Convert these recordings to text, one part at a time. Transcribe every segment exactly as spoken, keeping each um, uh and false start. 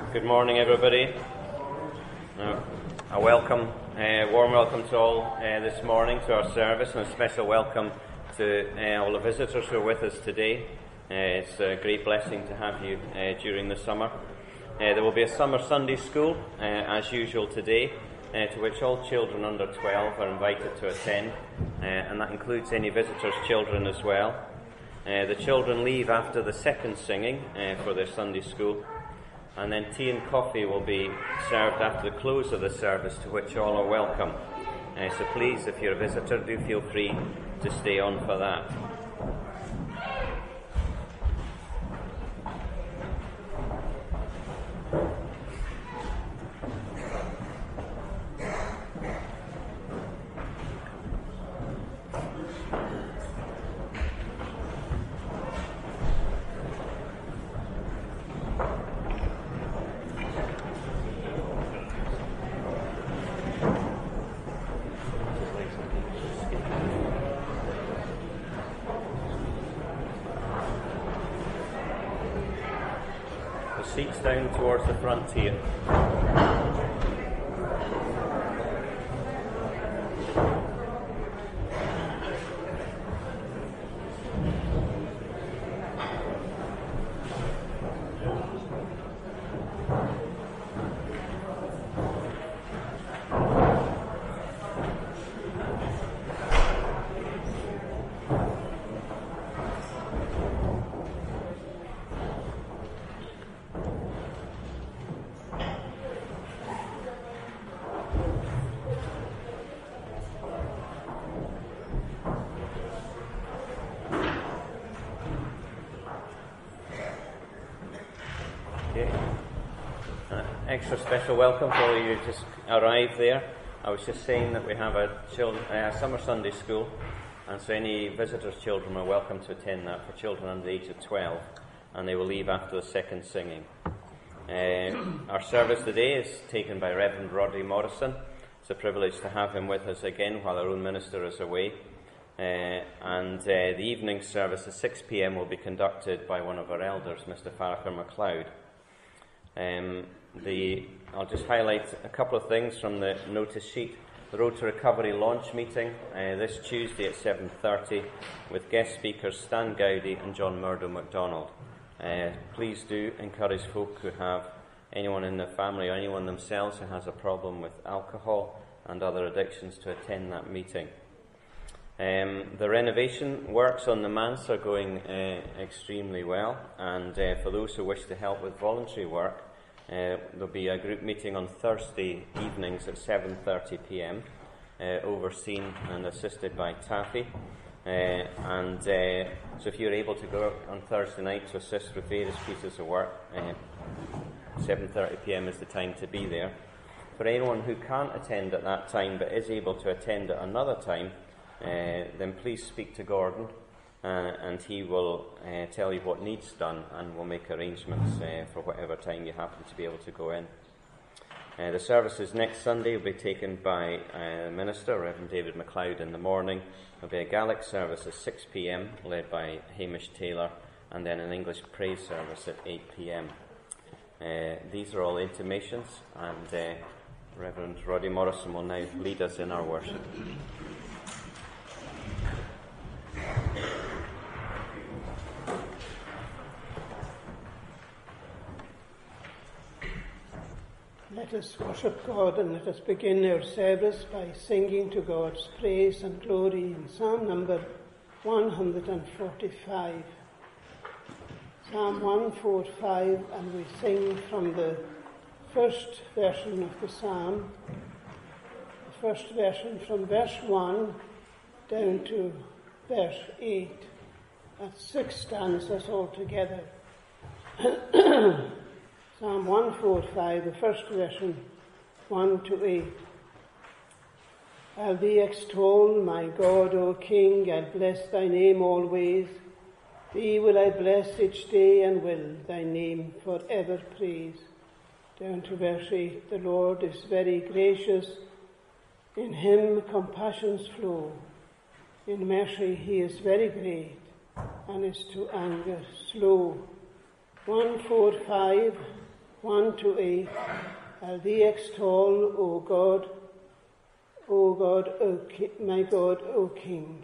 Good morning, everybody. Uh, a welcome, uh, warm welcome to all uh, this morning to our service, and a special welcome to uh, all the visitors who are with us today. Uh, it's a great blessing to have you uh, during the summer. Uh, there will be a summer Sunday school, uh, as usual today, uh, to which all children under twelve are invited to attend, uh, and that includes any visitors' children as well. Uh, the children leave after the second singing uh, for their Sunday school. And then tea and coffee will be served after the close of the service, to which all are welcome. Uh, so please, if you're a visitor, do feel free to stay on for that. Seats down towards the front here. Extra special welcome for all of you who just arrived there. I was just saying that we have a children, uh, summer Sunday school, and so any visitors' children are welcome to attend that for children under the age of twelve, and they will leave after the second singing. Uh, our service today is taken by Reverend Roddy Morrison. It's a privilege to have him with us again while our own minister is away. Uh, and uh, the evening service at six p.m. will be conducted by one of our elders, Mister Farrachar MacLeod. Um, the, I'll just highlight a couple of things from the notice sheet. The Road to Recovery launch meeting uh, this Tuesday at seven thirty with guest speakers Stan Gowdy and John Murdo MacDonald. Uh, please do encourage folk who have anyone in their family or anyone themselves who has a problem with alcohol and other addictions to attend that meeting. Um, the renovation works on the manse are going uh, extremely well, and uh, for those who wish to help with voluntary work, uh, there'll be a group meeting on Thursday evenings at seven thirty p.m, uh, overseen and assisted by Taffy. Uh, and uh, so if you're able to go on Thursday night to assist with various pieces of work, uh, seven thirty p.m. is the time to be there. For anyone who can't attend at that time but is able to attend at another time, Uh, then please speak to Gordon, uh, and he will uh, tell you what needs done, and will make arrangements uh, for whatever time you happen to be able to go in. Uh, the services next Sunday will be taken by uh, the Minister, Reverend David MacLeod, in the morning. There will be a Gaelic service at six p.m. led by Hamish Taylor, and then an English praise service at eight p.m. Uh, these are all intimations, and uh, Reverend Roddy Morrison will now lead us in our worship. Let us worship God, and let us begin our service by singing to God's praise and glory in Psalm number one forty-five. Psalm one forty-five, and we sing from the first version of the psalm, the first version from verse one down to verse eight. That's six stanzas altogether. Psalm one forty-five, the first version, one to eight. I'll thee extol, my God, O King, I'll bless thy name always. Thee will I bless each day, and will thy name for ever praise. Down to verse eight, the Lord is very gracious, in him compassions flow. In mercy he is very great, and is to anger slow. one forty-five, one to eight. I'll thee extol, O God, O God, O Ki- my God, O King.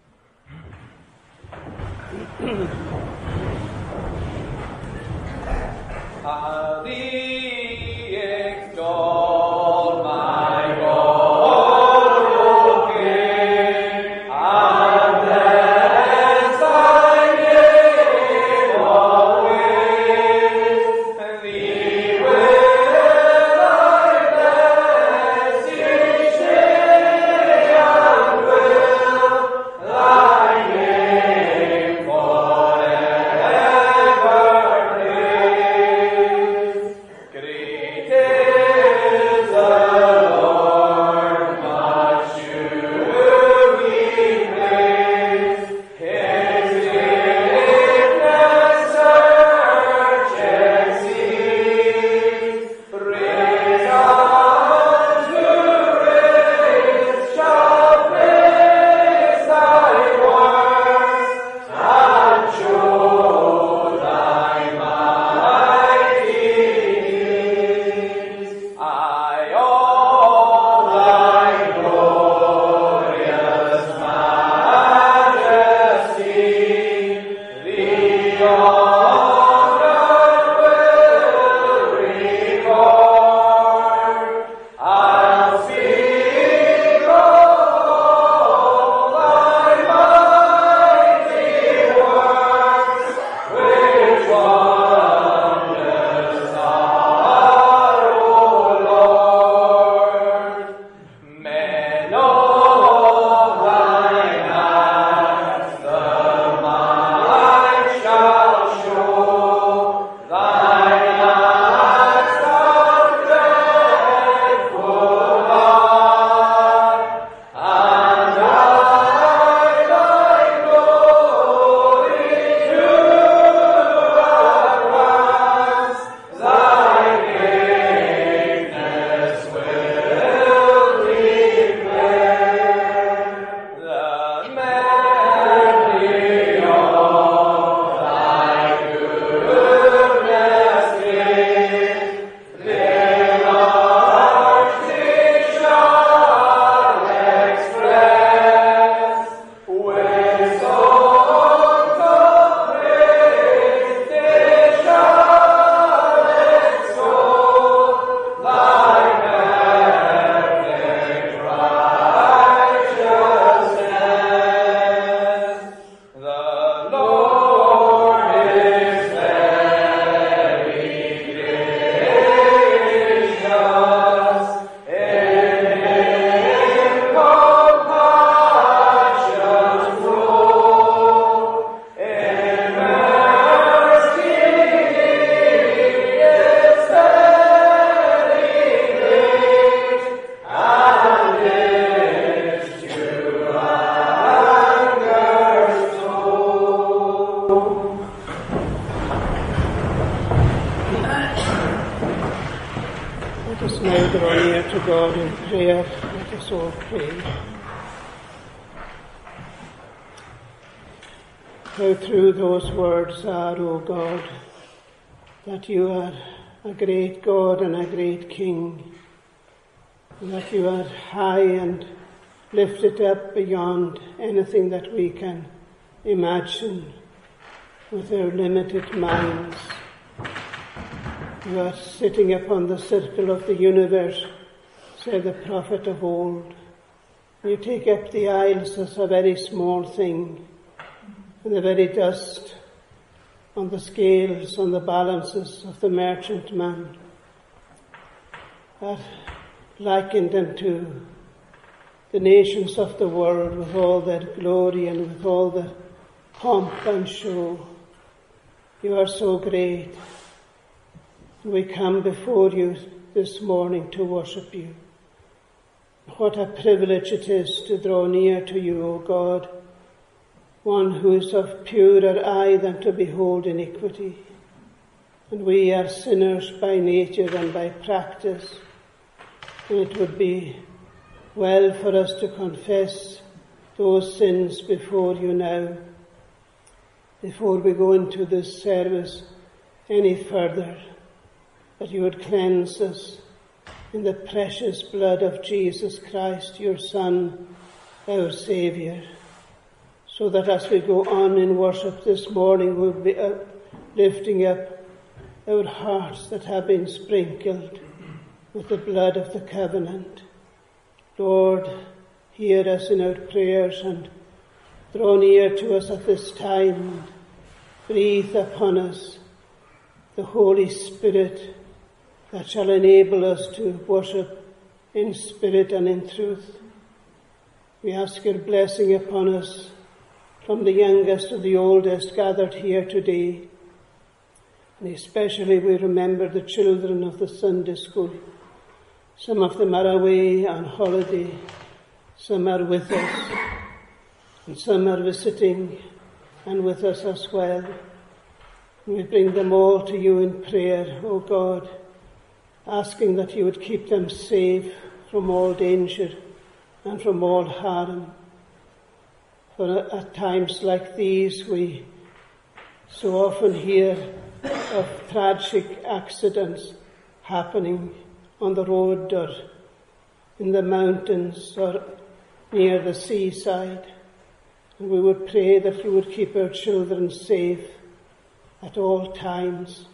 I'll thee extol, my God, O King. I'll bless thy name always. Thee will I bless each day, and will thy name forever praise. Great is the Lord, much to be praised. His greatness search exceeds. Praise unto praise shall praise thy works, and show thy mighty deeds. I all thy glorious majesty, the honor will record. I'll speak of all thy mighty works, which wonders are, O Lord. Men of thine acts the might shall show. Thine acts are dreadful, Lord, and I thy glory to advance. Thy greatness will declare. The memory of thy goodness great, their largely shall express. With songs of praise they shall extol thy perfect righteousness. The Lord is very gracious, in him compassion flow. In mercy he is very great, and is to anger slow. Let us now draw near to God in prayer. Let us all pray. How true those words are, O God, that you are a great God and a great King, and that you are high and lifted up beyond anything that we can imagine with our limited minds. You are sitting upon the circle of the universe, said the prophet of old. You take up the isles as a very small thing, and the very dust on the scales, on the balances of the merchantman, are likened unto the nations of the world with all their glory and with all their pomp and show. You are so great. We come before you this morning to worship you. What a privilege it is to draw near to you, O God, one who is of purer eye than to behold iniquity. And we are sinners by nature and by practice. And it would be well for us to confess those sins before you now, before we go into this service any further. that you would cleanse us in the precious blood of Jesus Christ, your Son, our Saviour, so that as we go on in worship this morning, we'll be up, lifting up our hearts that have been sprinkled with the blood of the covenant. Lord, hear us in our prayers and draw near to us at this time. Breathe upon us the Holy Spirit that shall enable us to worship in spirit and in truth. We ask your blessing upon us, from the youngest to the oldest gathered here today. And especially we remember the children of the Sunday school. Some of them are away on holiday, some are with us, and some are visiting and with us as well. And we bring them all to you in prayer, O God, asking that you would keep them safe from all danger and from all harm. For at times like these we so often hear of tragic accidents happening on the road or in the mountains or near the seaside. And we would pray that you would keep our children safe at all times.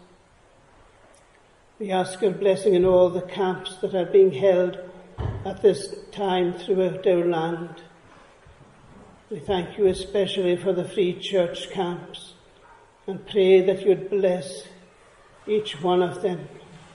We ask your blessing in all the camps that are being held at this time throughout our land. We thank you especially for the Free Church camps and pray that you'd bless each one of them.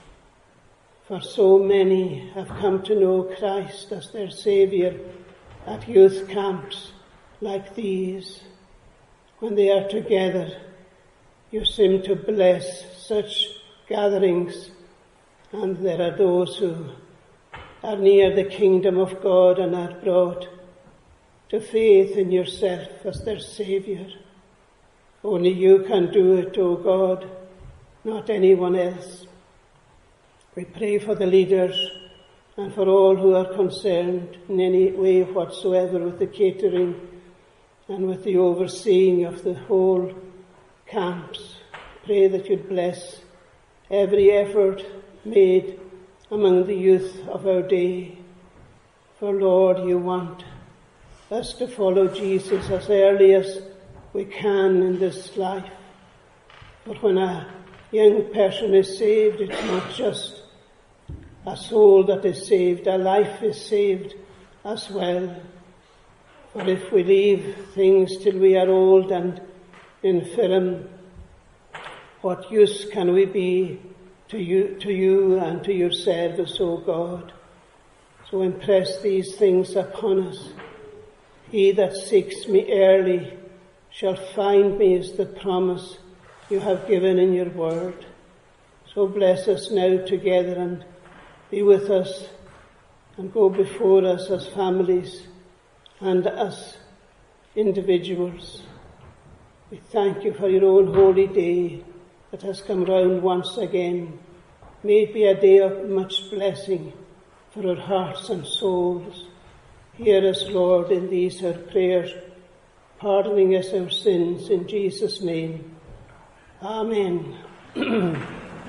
For so many have come to know Christ as their Saviour at youth camps like these. When they are together, you seem to bless such gatherings, and there are those who are near the kingdom of God and are brought to faith in yourself as their Saviour. Only you can do it, O God, not anyone else. We pray for the leaders and for all who are concerned in any way whatsoever with the catering and with the overseeing of the whole camps. Pray that you'd bless every effort made among the youth of our day. For Lord, you want us to follow Jesus as early as we can in this life. But when a young person is saved, it's not just a soul that is saved, a life is saved as well. For if we leave things till we are old and infirm, what use can we be to you, to you and to your service, O God? So impress these things upon us. He that seeks me early shall find me, is the promise you have given in your word. So bless us now together and be with us and go before us as families and as individuals. We thank you for your own holy day that has come round once again. May it be a day of much blessing for our hearts and souls. Hear us, Lord, in these our prayers, pardoning us our sins in Jesus' name. Amen. Now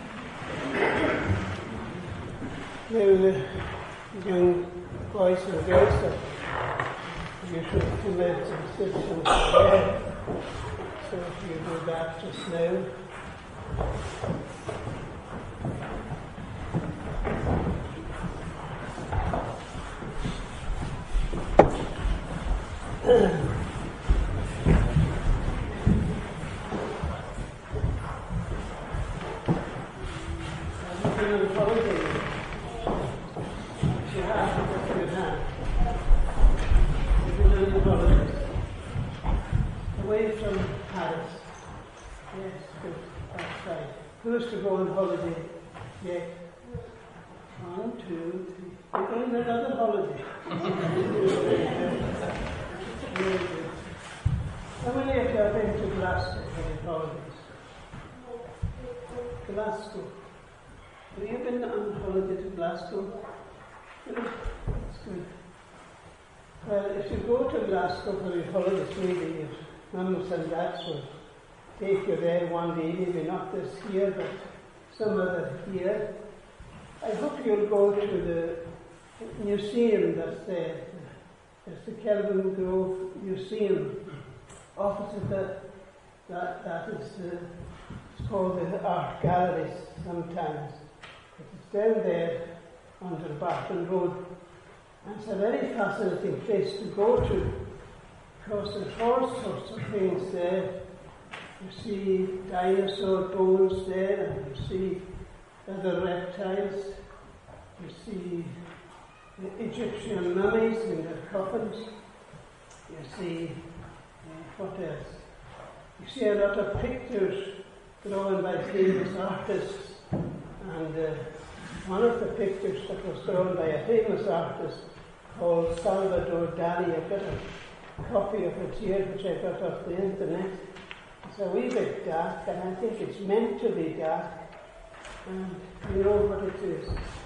the young boys and girls that you should come out and sit and pray. So if you do that just now. Away from Paris. Yes, good. That's right. Who's to go on holiday yet? One, two, three. We're going on another holiday. Very good. How many of you have been to Glasgow for the holidays? Glasgow. Have you been on holiday to Glasgow? Good. That's good. Well, if you go to Glasgow for your holidays, maybe your mums and dads will take you there one day, maybe not this year, but some other here. I hope you'll go to the museum that's there. It's the Kelvin Grove Museum. Opposite that, that, that is the, it's called the Art Galleries sometimes. It's down there under Barton Road. And it's a very fascinating place to go to, because there's all sorts of things there. You see dinosaur bones there, and you see other reptiles. You see the Egyptian mummies in their coffins. You see, uh, what else? You see a lot of pictures drawn by famous artists. And uh, one of the pictures that was drawn by a famous artist called Salvador Dali, I've got a copy of it here, which I got off the internet. It's a wee bit dark, and I think it's meant to be dark. And you know what it is.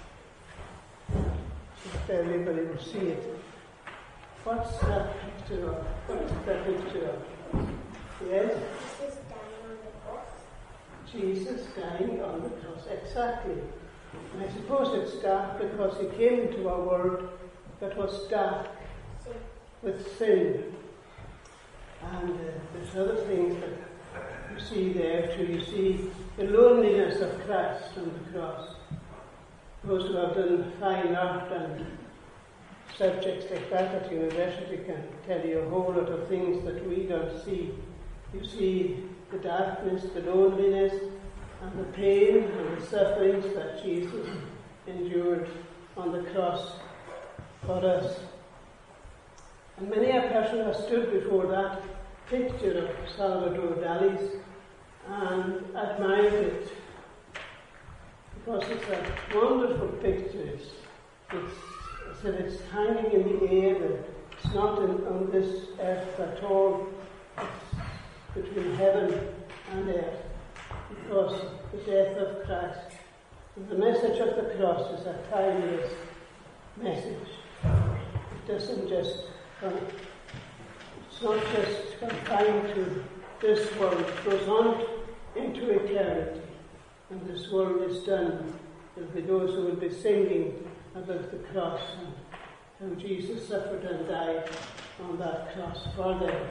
Just everybody will see it. What's that picture of? What is that picture of? Yes? Jesus dying on the cross. Jesus dying on the cross, exactly. And I suppose it's dark because he came into a world that was dark Sin. with sin. And uh, there's other things that you see there too. You see the loneliness of Christ on the cross. Those who have done fine art and subjects like that at university can tell you a whole lot of things that we don't see. You see the darkness, the loneliness, and the pain and the sufferings that Jesus endured on the cross for us. And many a person has stood before that picture of Salvador Dali's and admired it, because it's a wonderful picture. It's, it's as if it's hanging in the air, and it's not in, on this earth at all. It's between heaven and earth, because of the death of Christ. And the message of the cross is a timeless message. It doesn't just come, it's not just confined to this world. It goes on into eternity. And this world is done. There'll be those who will be singing about the cross and how Jesus suffered and died on that cross for them.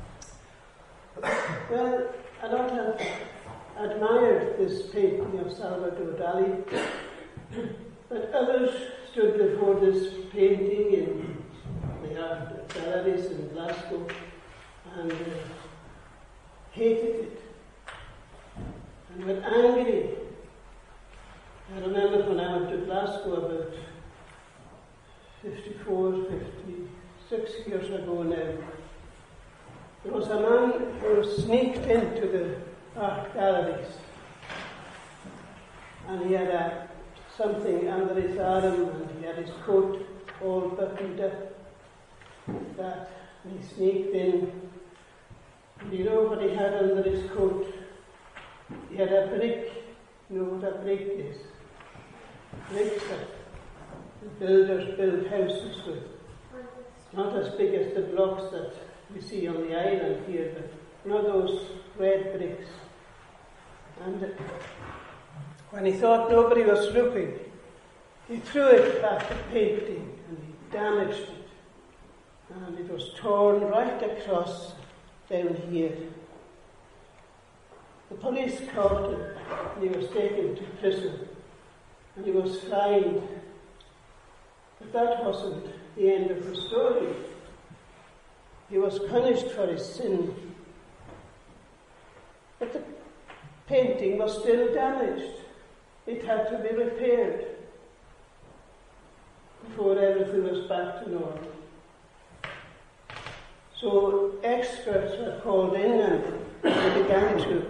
Well, a lot have admired this painting of Salvador Dali, but others stood before this painting in the art galleries in Glasgow and uh, hated it and were angry. I remember when I went to Glasgow about fifty-four, fifty-six years ago now, there was a man who sneaked into the art galleries, and he had a, something under his arm, and he had his coat all buttoned up, that, and he sneaked in. And you know what he had under his coat? He had a brick. You know what a brick is? Bricks that the builders build houses with. Not as big as the blocks that we see on the island here, but not those red bricks. And when he thought nobody was looking, he threw it at the painting and he damaged it. And it was torn right across down here. The police caught him and he was taken to prison and he was fined. But that wasn't the end of the story. He was punished for his sin. But the painting was still damaged. It had to be repaired before everything was back to normal. So experts were called in and they began to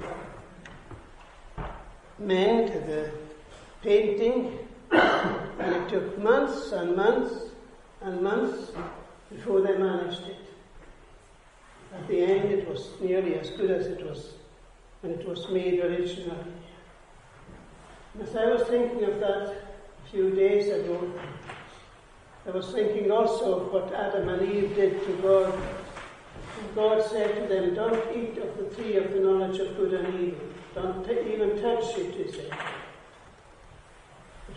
mend the painting, and it took months and months and months before they managed it. At the end it was nearly as good as it was when it was made originally. And as I was thinking of that a few days ago, I was thinking also of what Adam and Eve did to God. And God said to them, "Don't eat of the tree of the knowledge of good and evil. Don't t- even touch it," he said.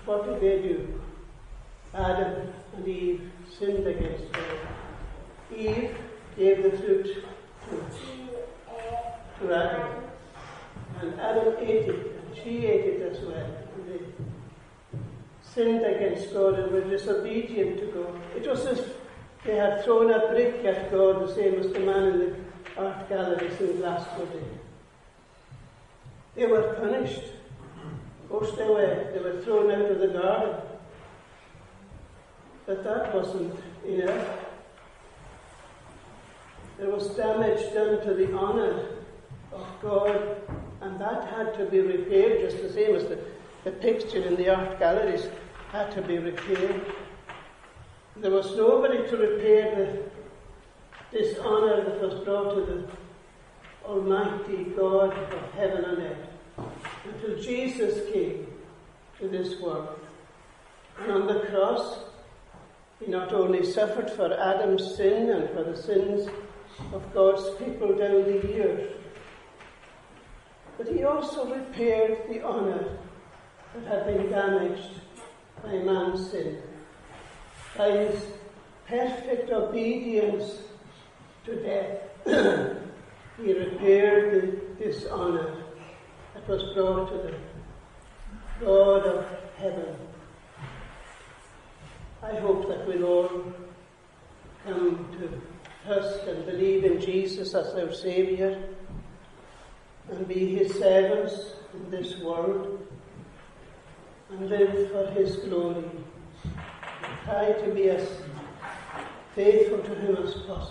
what did they do? Adam and Eve sinned against God. Eve gave the fruit to, to Adam, and Adam ate it, and she ate it as well. And they sinned against God and were disobedient to God. It was as if they had thrown a brick at God, the same as the man in the art galleries in Glasgow did. They were punished. Of course they were. They were thrown out of the garden. But that wasn't enough. There was damage done to the honour of God, and that had to be repaired, just the same as the, the picture in the art galleries had to be repaired. There was nobody to repair the dishonour that was brought to the Almighty God of heaven and earth until Jesus came to this world. And on the cross, he not only suffered for Adam's sin and for the sins of God's people down the years, but he also repaired the honour that had been damaged by man's sin. By his perfect obedience to death, he repaired the dishonour that was brought to the God of heaven. I hope that we'll all come to trust and believe in Jesus as our Saviour and be his servants in this world and live for his glory. Try to be as faithful to him as possible.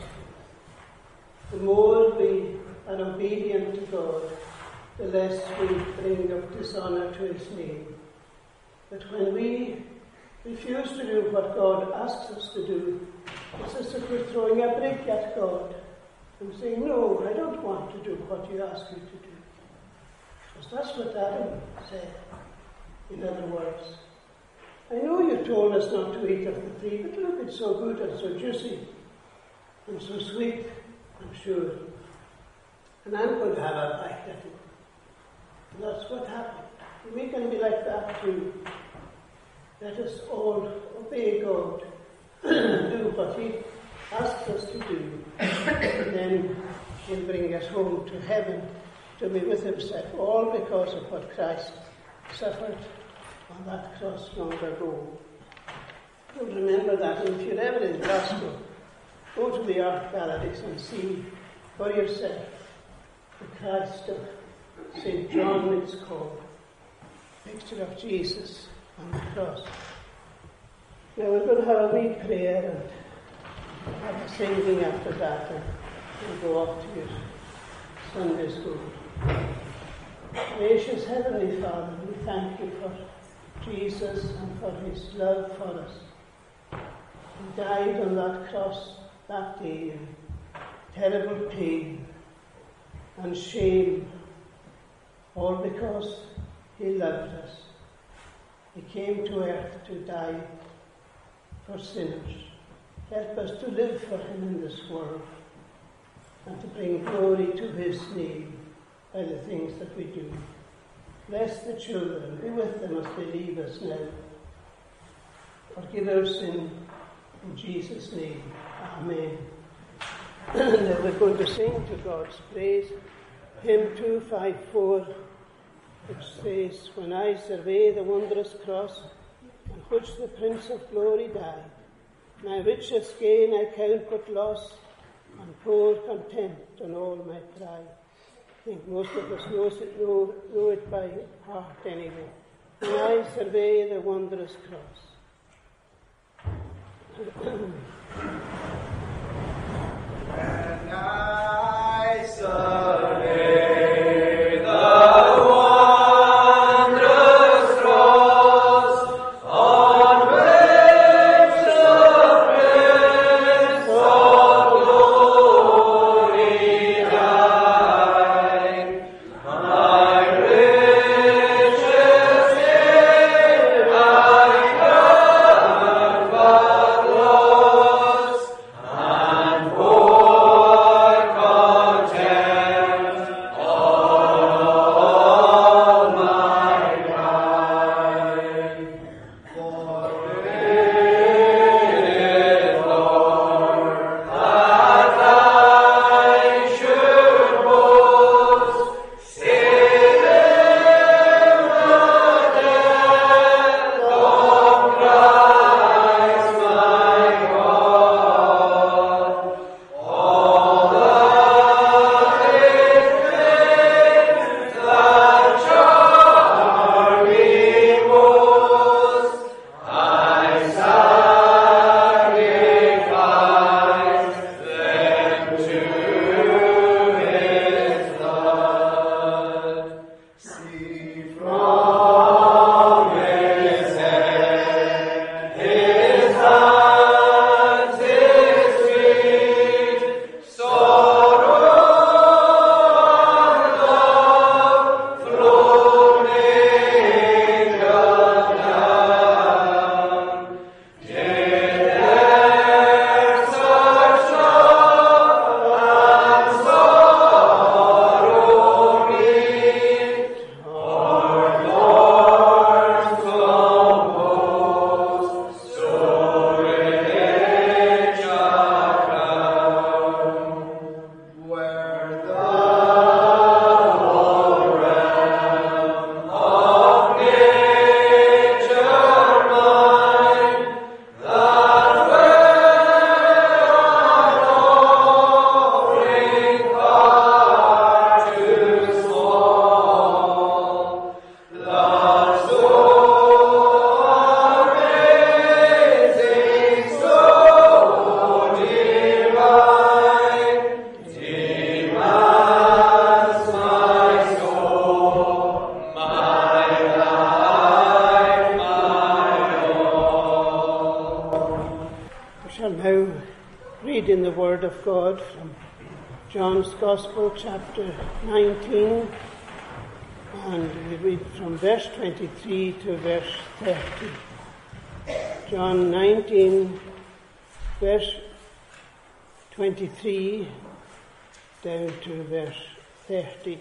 The more we are obedient to God, the less we bring up dishonour to his name. But when we refuse to do what God asks us to do, it's as if we're throwing a brick at God and saying, no, I don't want to do what you ask me to do. Because that's what Adam said, in other words. I know you told us not to eat of the tree, but look, it's so good and so juicy and so sweet, I'm sure. And I'm going to have a bite at it. And that's what happened. We can be like that too. Let us all obey God, do what he asks us to do, and then he'll bring us home to heaven to be with himself, all because of what Christ suffered on that cross long ago. You'll remember that, and if you're ever in Glasgow, go to the art galleries and see for yourself the Christ of Saint John, it's called, picture of Jesus on the cross. Now we're going to have a wee prayer and have a singing after that, and we'll go off to your Sunday school. Gracious Heavenly Father, we thank you for Jesus and for his love for us. He died on that cross that day in terrible pain and shame, all because he loved us. He came to earth to die for sinners. Help us to live for him in this world and to bring glory to his name by the things that we do. Bless the children, be with them as they leave us now. Forgive our sin in Jesus' name. Amen. Now we're going to sing to God's praise hymn two fifty-four, which says, when I survey the wondrous cross on which the Prince of Glory died, my richest gain I count but loss, and pour contempt on all my pride. I think most of us knows it, know, know it by heart anyway. When I survey the wondrous cross. And I survey the wondrous cross on which the Prince of Glory died, my richest gain I count but loss, shall now read in the Word of God from John's Gospel, chapter nineteen, and we read from verse twenty-three to verse thirty. John nineteen, verse twenty-three down to verse thirty.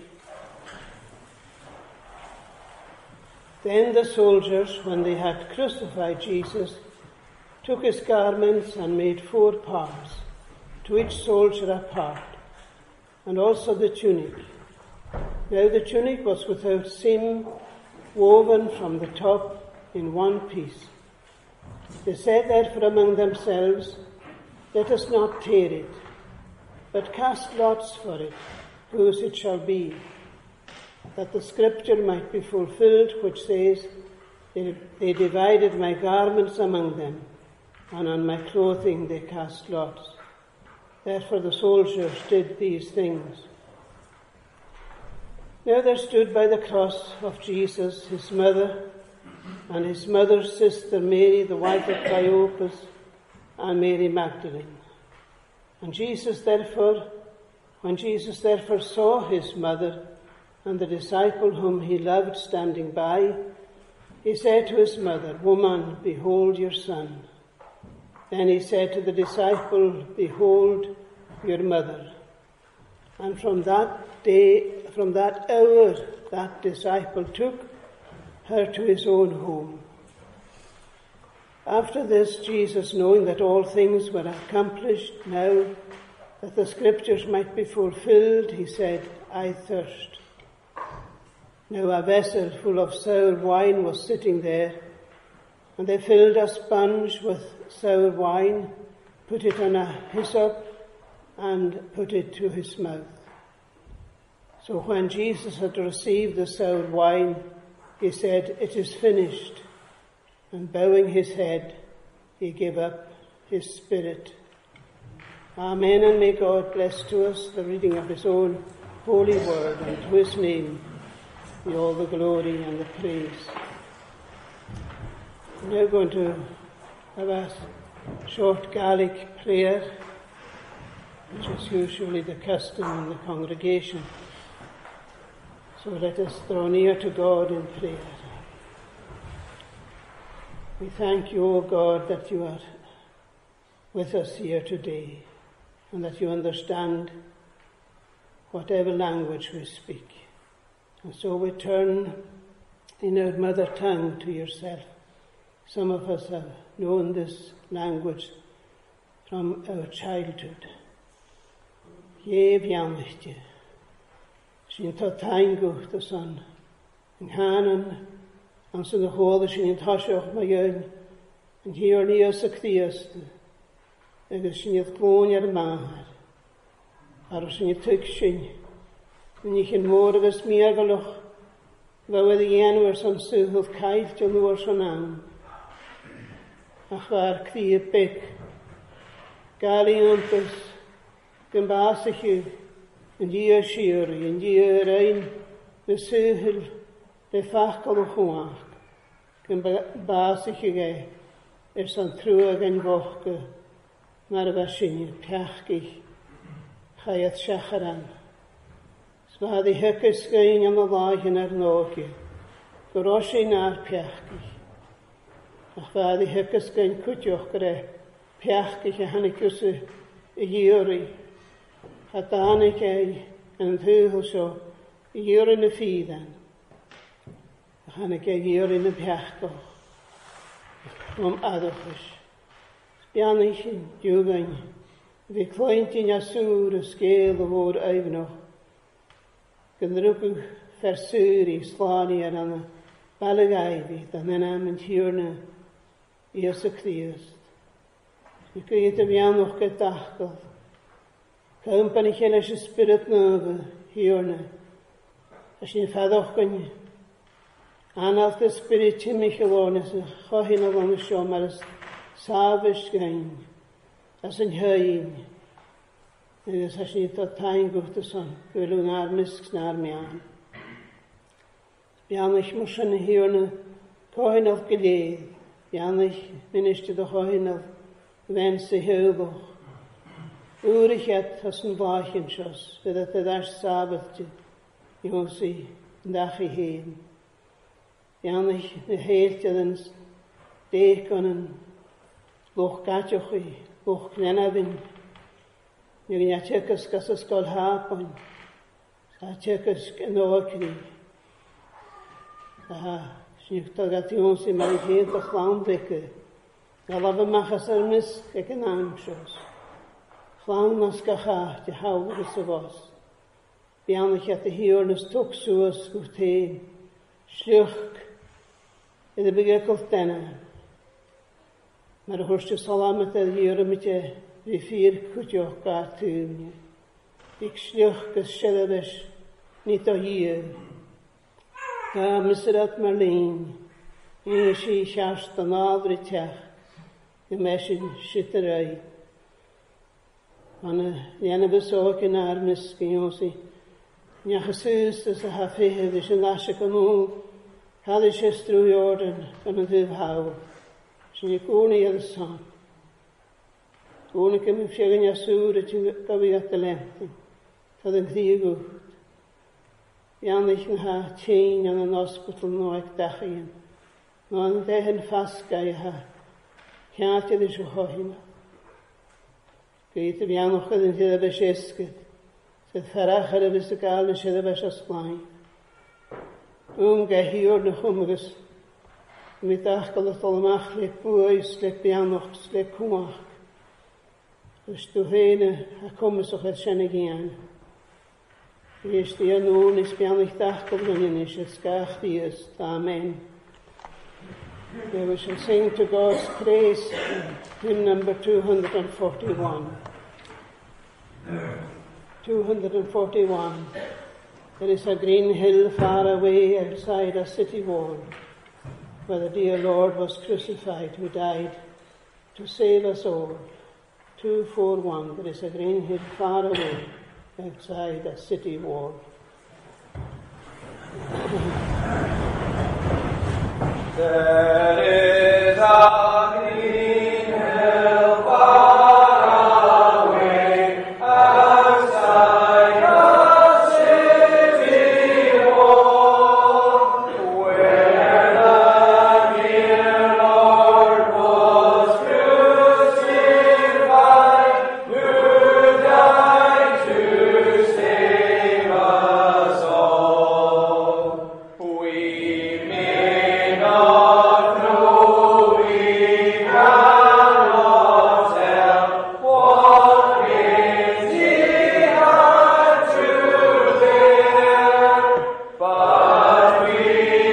Then the soldiers, when they had crucified Jesus, took his garments and made four parts, to each soldier a part, and also the tunic. Now the tunic was without seam, woven from the top in one piece. They said therefore among themselves, let us not tear it, but cast lots for it, whose it shall be, that the scripture might be fulfilled, which says, they, they divided my garments among them, and on my clothing they cast lots. Therefore the soldiers did these things. Now there stood by the cross of Jesus his mother, and his mother's sister Mary, the wife of Cleopas, and Mary Magdalene. And Jesus therefore, when Jesus therefore saw his mother, and the disciple whom he loved standing by, he said to his mother, Woman, behold your son. Then he said to the disciple, Behold your mother. And from that day, from that hour, that disciple took her to his own home. After this, Jesus, knowing that all things were accomplished now, that the scriptures might be fulfilled, he said, I thirst. Now a vessel full of sour wine was sitting there, and they filled a sponge with sour wine, put it on a hyssop, and put it to his mouth. So when Jesus had received the sour wine, he said, It is finished. And bowing his head, he gave up his spirit. Amen, and may God bless to us the reading of his own holy word, and to his name be all the glory and the praise. I'm now going to have a short Gaelic prayer, which is usually the custom in the congregation. So let us draw near to God in prayer. We thank you, O God, that you are with us here today, and that you understand whatever language we speak. And so we turn in our mother tongue to yourself. Some of us have known this language from our childhood. Ye vianchte, sin ta taingo the son, in hanen, and so the whole sin tashoch my young, and here near sa cleast, and sin it clone ar mahar, ar sin it tuk sin, and you can more of us meergaloch, though the Januar son suh of kaif to lure son an. Ach war clear big, gali umpus, gambasichu, and year shiri, and year ein, the suhil, the fachal of huach, gambasichu gay, er son truag and vochke, marvashin, piachki, chayat shacharan. Sva the hekes gain on the lagen ar noge, goroshin ar piachki. Ach va the hekes gain kutjoch gre, piachki a hanikuse a yuri, hatanik and hugelsho, a yuri in a feeden. A hanik a yuri in a piachko, from adochish. Spianichin, jugain, the clointin asur a scale of old Ivanoch. Gynrwg fersuri slani ar an balagaivi, dan en am yn tiwrna i os y Christ. Ni gyd y fianwch gydachgodd. Cympan i chael eis y spirit nöfa hiwrna. As ni'n ffaddoch gyn. Analt y spirit ti mi chylon as y chohin o ddom y siom ar y safys gyn. As yn hyn. Nes as ni dod tain gwrth y son, gwylwn ar misg na'r mian. Bianach mwysyn hi o'n cohin of gilydd, bianach minister dy cohin of wens i hwylwch. Úrich et as yn bachyn sios, fydd et ydach sabath ti, iws i ndach i hyn. Ianich na heilt ydyn deich o'n yn lwch gadioch i, lwch glenafyn. Nid yn atygys gas ysgol hapon, atygys yn oegri. A sy'n ydych at iws i mar i hyn o'ch lawn ddigu. Galaf y machas ar misg ag yn ansios. Chlawn nas gacha di hawl ys y fos. Bianach at y hiwr nes tog sŵas gwrtein. Sliwch iddo bygygol dena. Mae'r hwrstio salamat ar hiwr am ite fi ffyr cwtioch gar tŵmni. Ig sliwch gys siedabes nid o hiwr. Ga misrat Marlene. Yng si siast an adri teach. Y mesin sydd yr ei. Ond nian y bysog yn armys gyniosi. Niach y sŵs ys y haffehydd ys yn lasig yn ôl. Cael ys ystrwy orden gan y ddydd hawl. Sy'n i gwni ar y son. Gwni gym yn ffiegan i asŵr y ti'n gafi at y lentyn. Cael yn ddigwyd. Ian eich yn ha tîn yn y nosbwtl noeg dachyn. Mae'n dehen ffasga i ha. Ciatid is o hohina. Gyd y bianwch ydyn sydd y bys esgyd. Sydd ffarach ar y bys y gael yn sydd y bys osglaen. Wn gahiwr na chwmgys. Mi dach gael y tholmach le bwys, le bianwch, le cwmach. Ys dw hyn a cwmys o'ch edd sy'n y gian. Ys di anwn ys bianwch dach gael yn ys ysgach di ys. Amen. We shall sing to God's praise, hymn number two hundred forty-one. two forty-one. There is a green hill far away outside a city wall, where the dear Lord was crucified, who died to save us all. two forty-one. There is a green hill far away outside a city wall. There is a green hill far away outside the city wall, where the dear Lord was crucified, who died to save us all. We may not know, we cannot tell what pains he had to bear, but we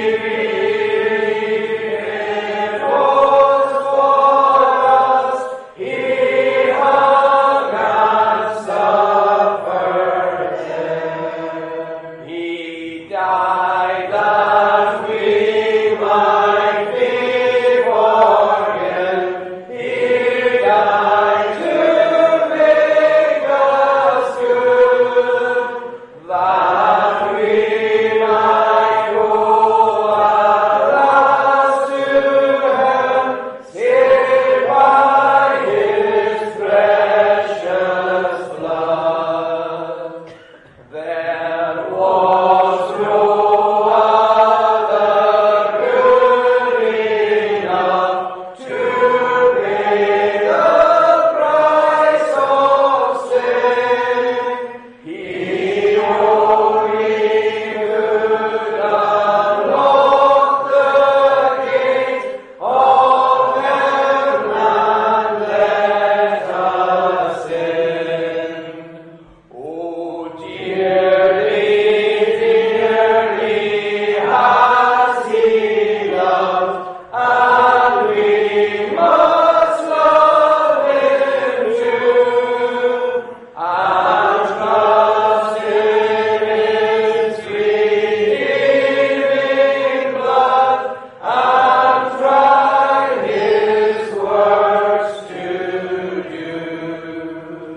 believe it was for us he hung and suffered there. He died that we might be forgiven. He died to make us good, that we might go at last to heaven, saved by his precious blood. There was no other good enough to pay the price of sin. He only could unlock the gate of heaven and let us in. Oh, dearly, dearly has he loved, and we must love him too, and trust in his redeeming blood, and try his works to do.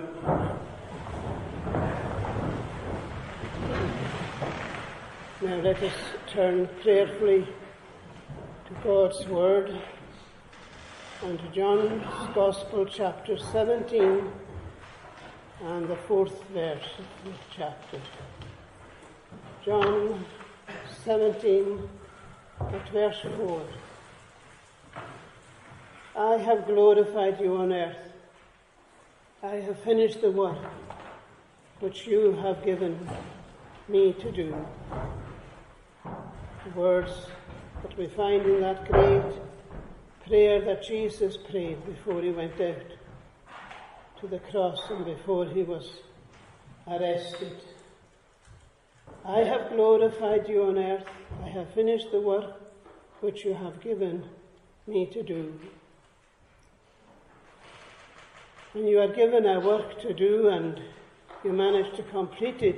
Now let us turn prayerfully to God's Word. and John's Gospel, chapter seventeen, and the fourth verse of the chapter. John seventeen, at verse four. I have glorified you on earth. I have finished the work which you have given me to do. The words that we find in that great prayer that Jesus prayed before he went out to the cross and before he was arrested. I have glorified you on earth. I have finished the work which you have given me to do. When you are given a work to do and you manage to complete it,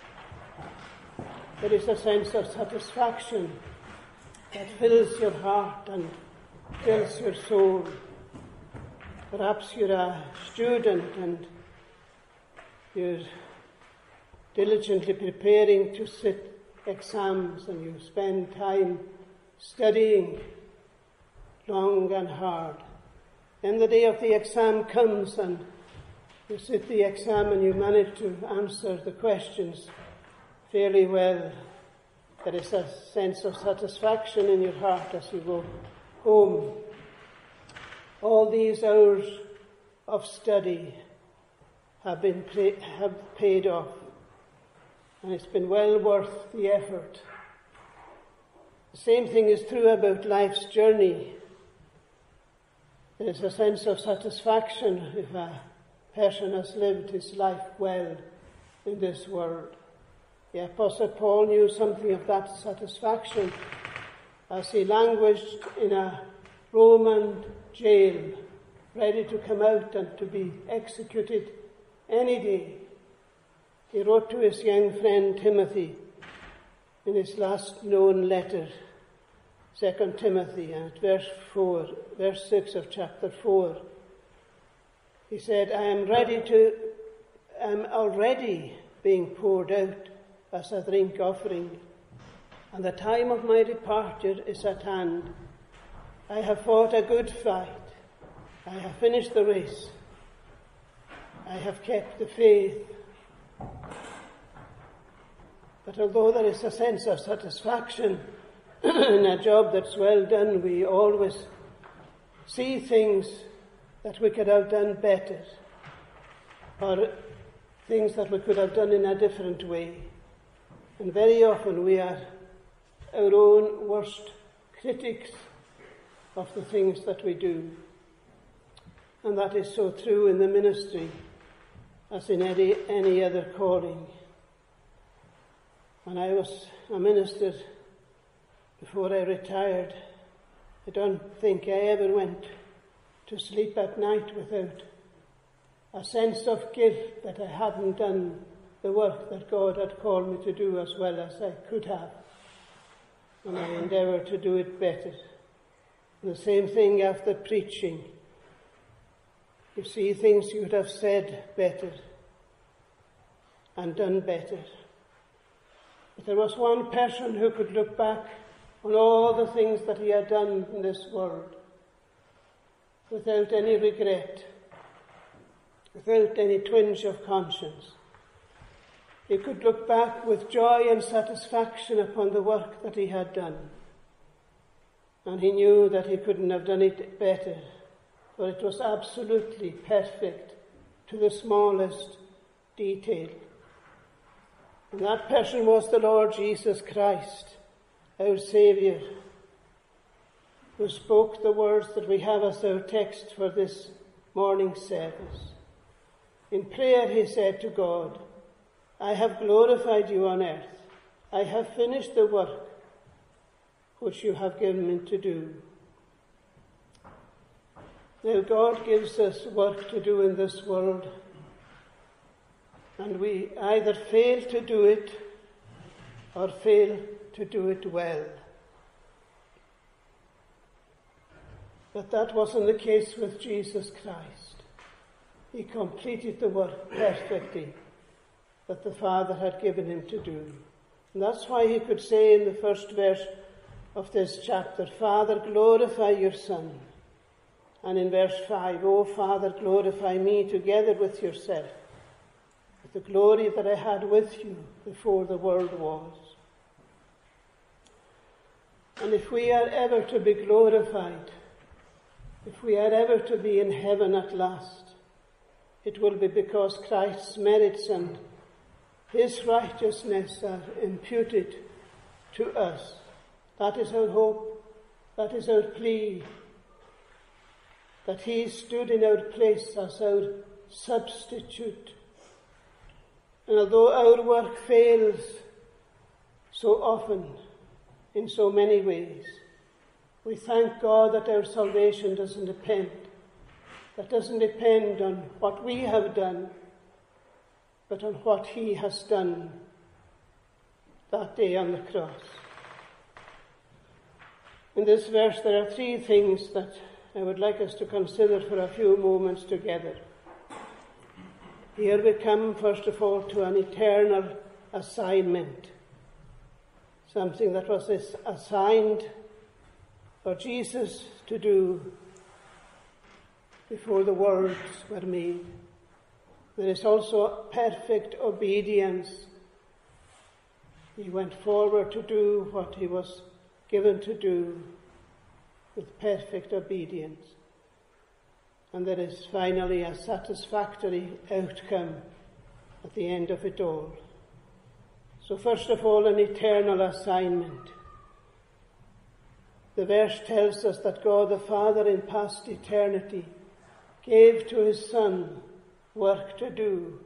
there is a sense of satisfaction that fills your heart and fills your soul. Perhaps you're a student and you're diligently preparing to sit exams and you spend time studying long and hard. Then the day of the exam comes and you sit the exam and you manage to answer the questions fairly well. There is a sense of satisfaction in your heart as you go home. All these hours of study have been pay, have paid off, and it's been well worth the effort. The same thing is true about life's journey. There is a sense of satisfaction if a person has lived his life well in this world. The Apostle Paul knew something of that satisfaction as he languished in a Roman jail, ready to come out and to be executed any day. He wrote to his young friend Timothy in his last known letter, Second Timothy, and at verse four, verse six of chapter four. He said, I am ready to, I am already being poured out as a drink offering, and the time of my departure is at hand. I have fought a good fight. I have finished the race. I have kept the faith. But although there is a sense of satisfaction in a job that's well done, we always see things that we could have done better, or things that we could have done in a different way. And very often we are our own worst critics of the things that we do. And that is so true in the ministry as in any, any other calling. When I was a minister, before I retired, I don't think I ever went to sleep at night without a sense of guilt that I hadn't done the work that God had called me to do as well as I could have. And I endeavoured to do it better. And the same thing after preaching. You see things you would have said better and done better. But there was one person who could look back on all the things that he had done in this world without any regret, without any twinge of conscience. He could look back with joy and satisfaction upon the work that he had done. And he knew that he couldn't have done it better, for it was absolutely perfect to the smallest detail. And that person was the Lord Jesus Christ, our Saviour, who spoke the words that we have as our text for this morning's service. In prayer he said to God, I have glorified you on earth. I have finished the work which you have given me to do. Now God gives us work to do in this world, and we either fail to do it or fail to do it well. But that wasn't the case with Jesus Christ. He completed the work perfectly that the Father had given him to do. And that's why he could say in the first verse of this chapter, Father, glorify your Son, And in verse five, O Father, glorify me together with yourself, with the glory that I had with you before the world was. And if we are ever to be glorified, if we are ever to be in heaven at last, it will be because Christ's merits and his righteousness are imputed to us. That is our hope, that is our plea, that he stood in our place as our substitute. And although our work fails so often, in so many ways, we thank God that our salvation doesn't depend, that doesn't depend on what we have done, but on what he has done that day on the cross. In this verse there are three things that I would like us to consider for a few moments together. Here we come, first of all, to an eternal assignment, something that was assigned for Jesus to do before the worlds were made. There is also perfect obedience. He went forward to do what he was given to do with perfect obedience. And there is finally a satisfactory outcome at the end of it all. So first of all, an eternal assignment. The verse tells us that God the Father in past eternity gave to his Son work to do.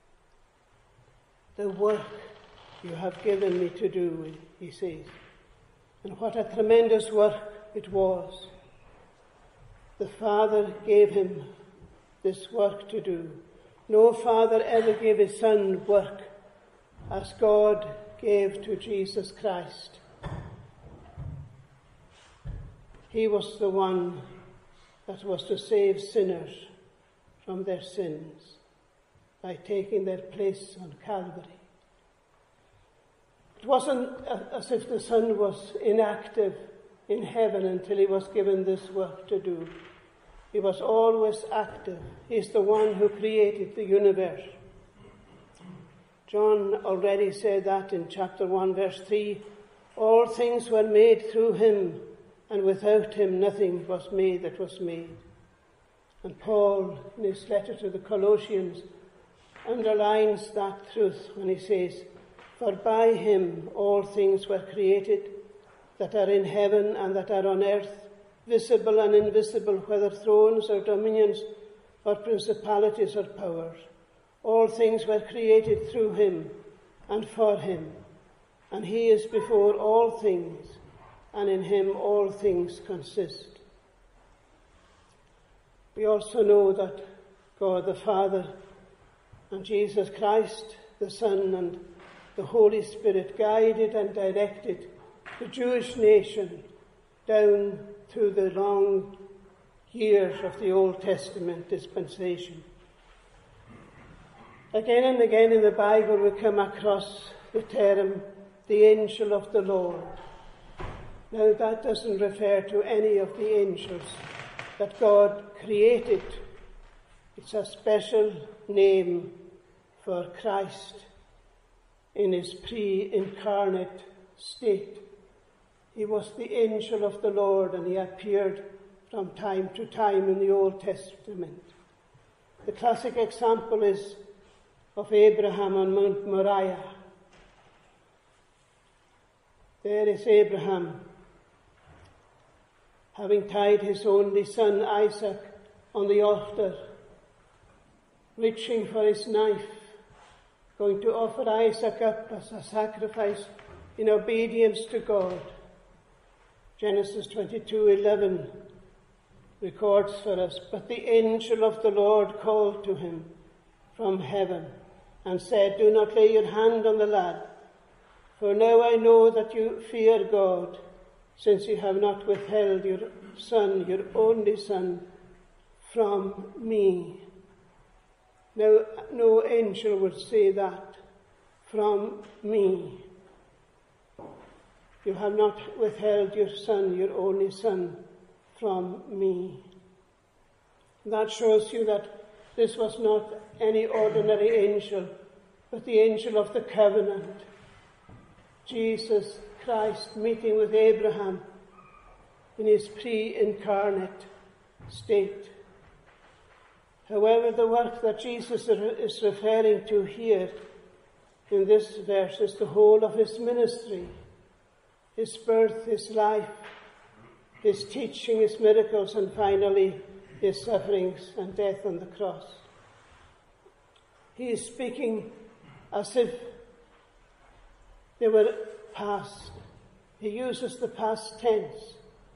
The work you have given me to do, he says. And what a tremendous work it was. The Father gave him this work to do. No father ever gave his Son work as God gave to Jesus Christ. He was the one that was to save sinners from their sins by taking their place on Calvary. It wasn't as if the Son was inactive in heaven until he was given this work to do. He was always active. He's the one who created the universe. John already said that in chapter one, verse three. All things were made through him, and without him nothing was made that was made. And Paul, in his letter to the Colossians, underlines that truth when he says, For by him all things were created, that are in heaven and that are on earth, visible and invisible, whether thrones or dominions or principalities or powers. All things were created through him and for him, and he is before all things, and in him all things consist. We also know that God the Father and Jesus Christ, the Son, and the Holy Spirit guided and directed the Jewish nation down through the long years of the Old Testament dispensation. Again and again in the Bible we come across the term, the angel of the Lord. Now that doesn't refer to any of the angels that God created. It's a special name for Christ in his pre-incarnate state. He was the angel of the Lord, and he appeared from time to time in the Old Testament. The classic example is of Abraham on Mount Moriah. There is Abraham, having tied his only son Isaac on the altar, reaching for his knife, going to offer Isaac up as a sacrifice in obedience to God. Genesis twenty-two eleven records for us, But the angel of the Lord called to him from heaven and said, Do not lay your hand on the lad, for now I know that you fear God, since you have not withheld your son, your only son, from me. Now, no angel would say that, from me. You have not withheld your son, your only son, from me. That shows you that this was not any ordinary angel, but the angel of the covenant. Jesus Christ meeting with Abraham in his pre-incarnate state. However, the work that Jesus is referring to here in this verse is the whole of his ministry, his birth, his life, his teaching, his miracles, and finally his sufferings and death on the cross. He is speaking as if they were past. He uses the past tense.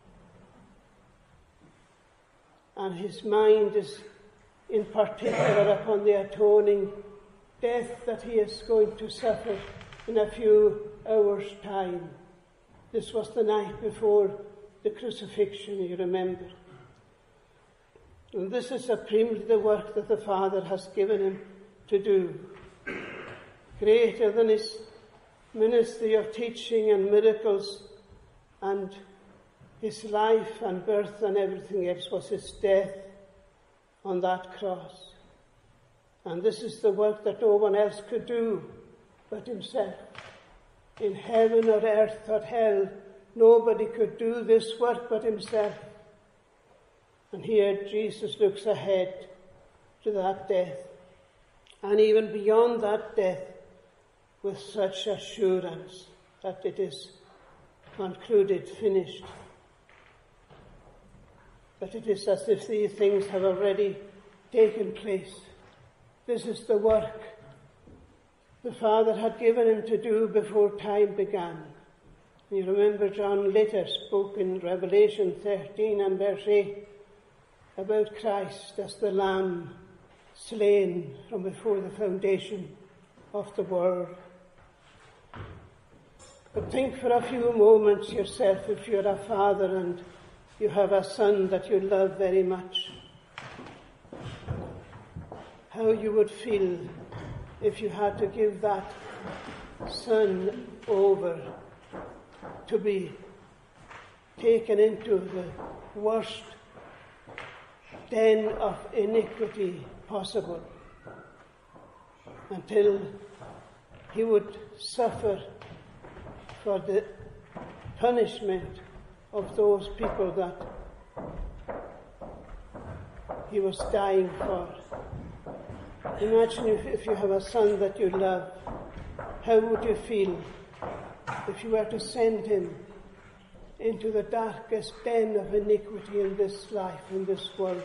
And his mind is in particular upon the atoning death that he is going to suffer in a few hours' time. This was the night before the crucifixion, you remember. And this is supremely the work that the Father has given him to do. Greater than his ministry of teaching and miracles and his life and birth and everything else was his death on that cross. And this is the work that no one else could do but himself. In heaven or earth or hell, nobody could do this work but himself. And here Jesus looks ahead to that death, and even beyond that death, with such assurance that it is concluded, finished. That it is as if these things have already taken place. This is the work the Father had given him to do before time began. You remember John later spoke in Revelation thirteen and verse eight about Christ as the Lamb slain from before the foundation of the world. But think for a few moments yourself, if you're a father and you have a son that you love very much, how you would feel if you had to give that son over to be taken into the worst den of iniquity possible, until he would suffer for the punishment of those people that he was dying for. Imagine if, if you have a son that you love, how would you feel if you were to send him into the darkest den of iniquity in this life, in this world,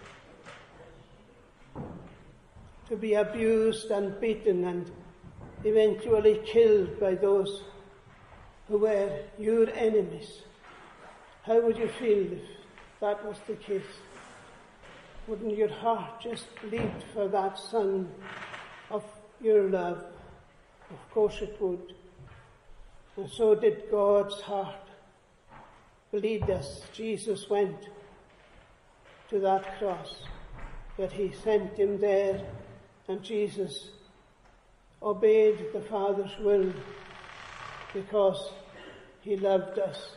to be abused and beaten and eventually killed by those who were your enemies? How would you feel if that was the case? Wouldn't your heart just bleed for that son of your love? Of course it would. And so did God's heart bleed as Jesus went to that cross. But he sent him there, and Jesus obeyed the Father's will because he loved us.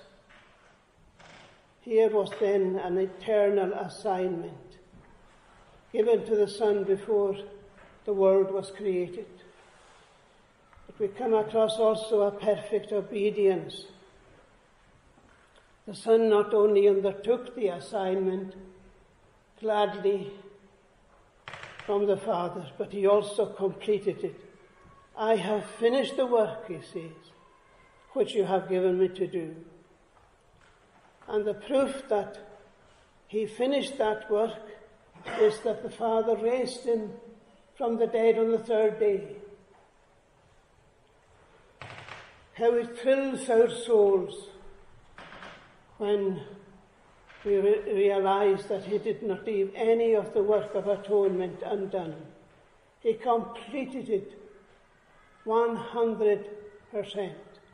Here was then an eternal assignment given to the Son before the world was created. But we come across also a perfect obedience. The Son not only undertook the assignment gladly from the Father, but he also completed it. I have finished the work, he says, which you have given me to do. And the proof that he finished that work is that the Father raised him from the dead on the third day. How it thrills our souls when we re- realize that he did not leave any of the work of atonement undone. He completed it one hundred percent.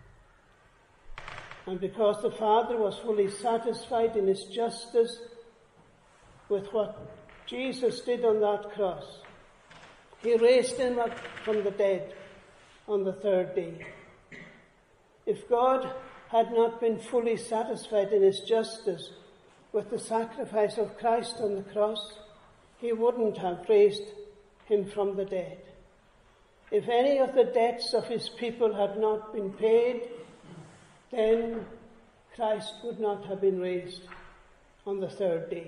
And because the Father was fully satisfied in his justice with what Jesus did on that cross, he raised him up from the dead on the third day. If God had not been fully satisfied in his justice with the sacrifice of Christ on the cross, he wouldn't have raised him from the dead. If any of the debts of his people had not been paid, then Christ would not have been raised on the third day.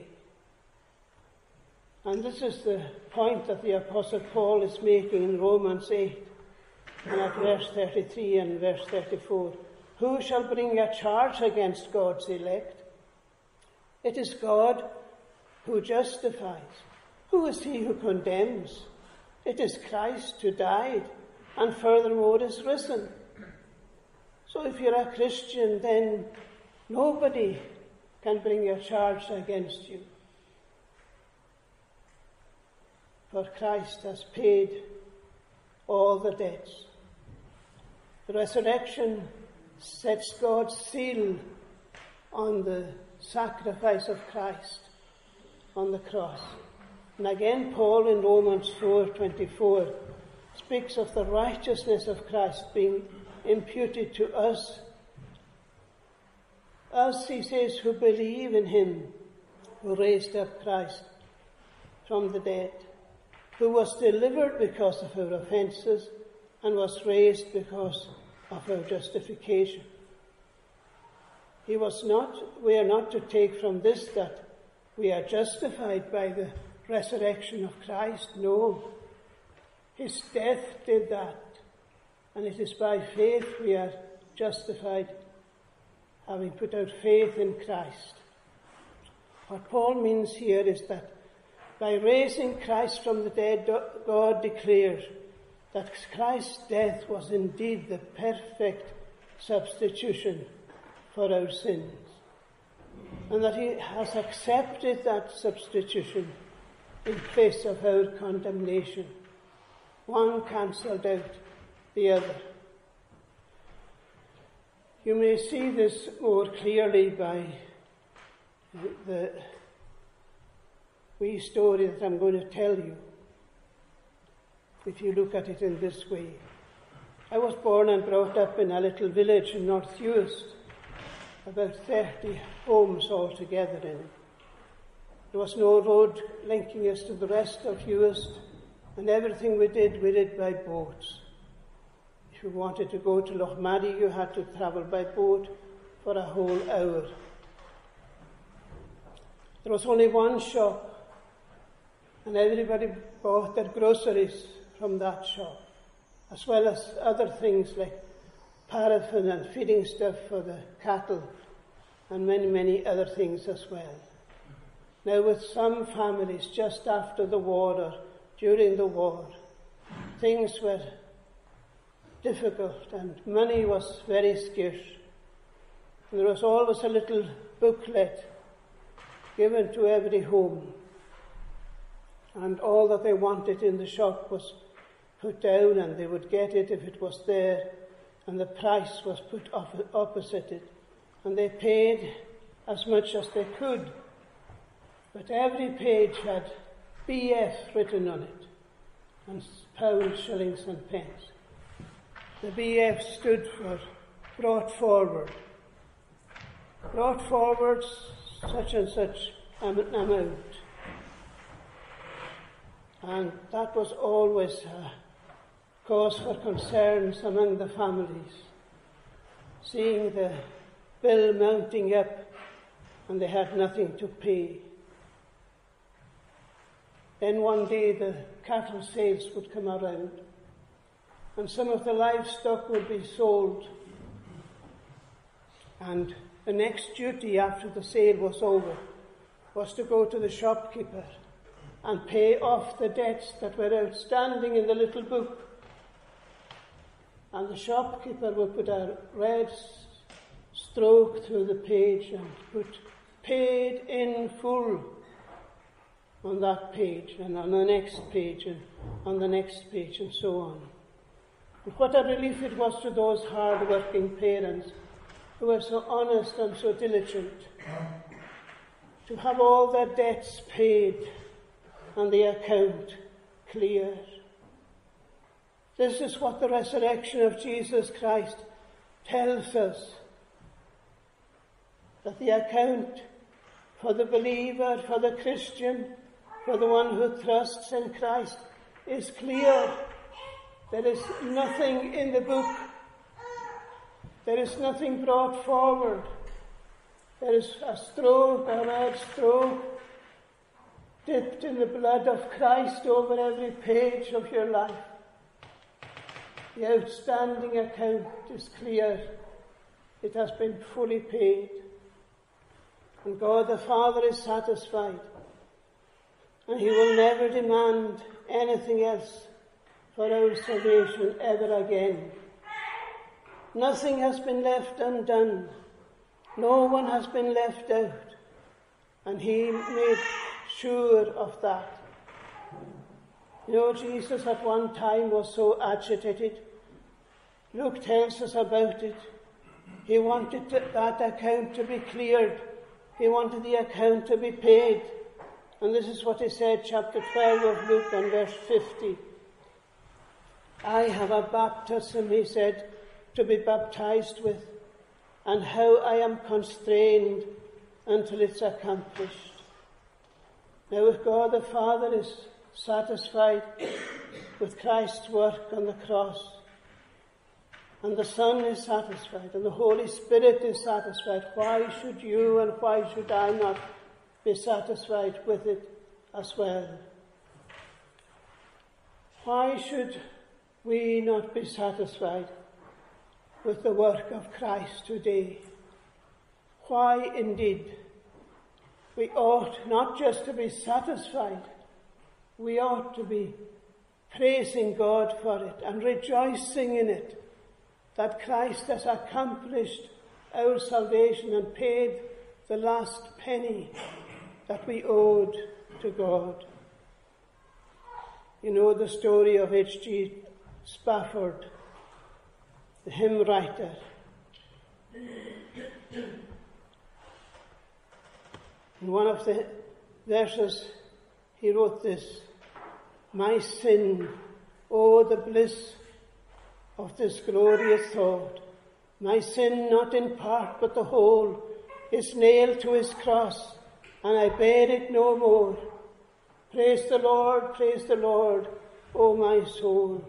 And this is the point that the Apostle Paul is making in Romans eight, and at verse thirty-three and verse thirty-four. Who shall bring a charge against God's elect? It is God who justifies. Who is he who condemns? It is Christ who died and furthermore is risen. So if you're a Christian, then nobody can bring a charge against you. For Christ has paid all the debts. The resurrection sets God's seal on the sacrifice of Christ on the cross. And again, Paul in Romans four twenty-four speaks of the righteousness of Christ being imputed to us. Us, he says, who believe in him who raised up Christ from the dead, who was delivered because of our offences and was raised because of our justification. He was not, we are not to take from this that we are justified by the resurrection of Christ. No. His death did that. And it is by faith we are justified, having put out faith in Christ. What Paul means here is that by raising Christ from the dead, God declares that Christ's death was indeed the perfect substitution for our sins, and that he has accepted that substitution in place of our condemnation. One cancelled out the other. You may see this more clearly by the wee story that I'm going to tell you, if you look at it in this way. I was born and brought up in a little village in North Uist, about thirty homes altogether in it. There was no road linking us to the rest of Uist, and everything we did, we did by boats. If you wanted to go to Lochmaddy, you had to travel by boat for a whole hour. There was only one shop, and everybody bought their groceries from that shop, as well as other things like paraffin and feeding stuff for the cattle, and many, many other things as well. Now, with some families, just after the war or during the war, things were difficult and money was very scarce. And there was always a little booklet given to every home, and all that they wanted in the shop was put down, and they would get it if it was there, and the price was put op- opposite it, and they paid as much as they could. But every page had B F written on it, and pounds, shillings and pence. The B F stood for brought forward. Brought forward such and such an amount. And that was always a cause for concerns among the families, seeing the bill mounting up and they had nothing to pay. Then one day the cattle sales would come around, and some of the livestock would be sold, and the next duty after the sale was over was to go to the shopkeeper and pay off the debts that were outstanding in the little book. And the shopkeeper would put a red stroke through the page and put paid in full on that page, and on the next page, and on the next page, and so on. And what a relief it was to those hard-working parents who were so honest and so diligent to have all their debts paid and the account clear. This is what the resurrection of Jesus Christ tells us, that the account for the believer, for the Christian, for the one who trusts in Christ is clear. There is nothing in the book. There is nothing brought forward. There is a stroke, a red stroke, dipped in the blood of Christ over every page of your life. The outstanding account is clear. It has been fully paid. And God the Father is satisfied. And He will never demand anything else for our salvation ever again. Nothing has been left undone. No one has been left out. And He made sure of that. You know, Jesus at one time was so agitated. Luke tells us about it. He wanted to, that account to be cleared. He wanted the account to be paid. And this is what he said, chapter twelve of Luke and verse fifty. I have a baptism, he said, to be baptized with, and how I am constrained until it's accomplished. Now, if God the Father is satisfied with Christ's work on the cross, and the Son is satisfied, and the Holy Spirit is satisfied, why should you and why should I not be satisfied with it as well? Why should we not be satisfied with the work of Christ today? Why indeed? We ought not just to be satisfied, we ought to be praising God for it and rejoicing in it, that Christ has accomplished our salvation and paid the last penny that we owed to God. You know the story of H G Spafford, the hymn writer. In one of the verses, he wrote this: my sin, oh the bliss of this glorious thought, my sin not in part but the whole is nailed to his cross, and I bear it no more. Praise the Lord, praise the Lord, O my soul.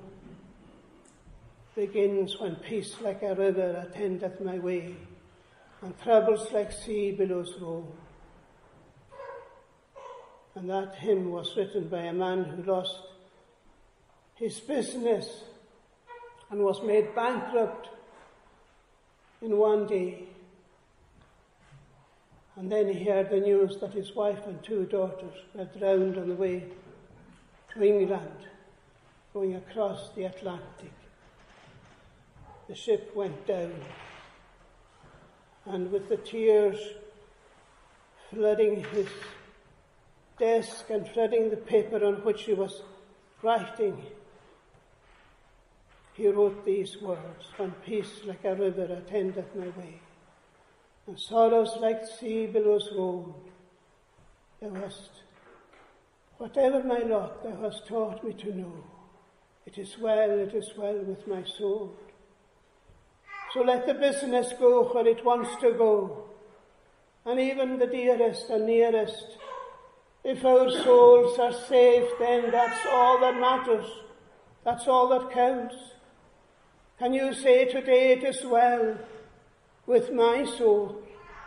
Begins when peace like a river attendeth my way, and troubles like sea billows roll. And that hymn was written by a man who lost his business and was made bankrupt in one day. And then he heard the news that his wife and two daughters were drowned on the way to England, going across the Atlantic. The ship went down, and with the tears flooding his desk and flooding the paper on which he was writing, he wrote these words: when peace like a river attendeth my way, and sorrows like sea billows roll, thou hast, whatever my lot, thou hast taught me to know, it is well, it is well with my soul. So let the business go where it wants to go, and even the dearest and nearest. If our souls are saved, then that's all that matters. That's all that counts. Can you say today, it is well with my soul?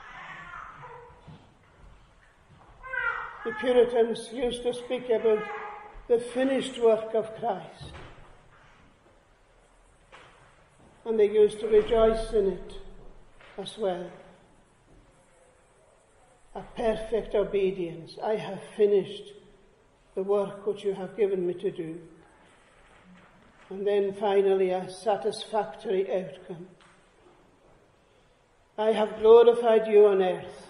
The Puritans used to speak about the finished work of Christ, and they used to rejoice in it as well. A perfect obedience. I have finished the work which you have given me to do. And then finally, a satisfactory outcome. I have glorified you on earth.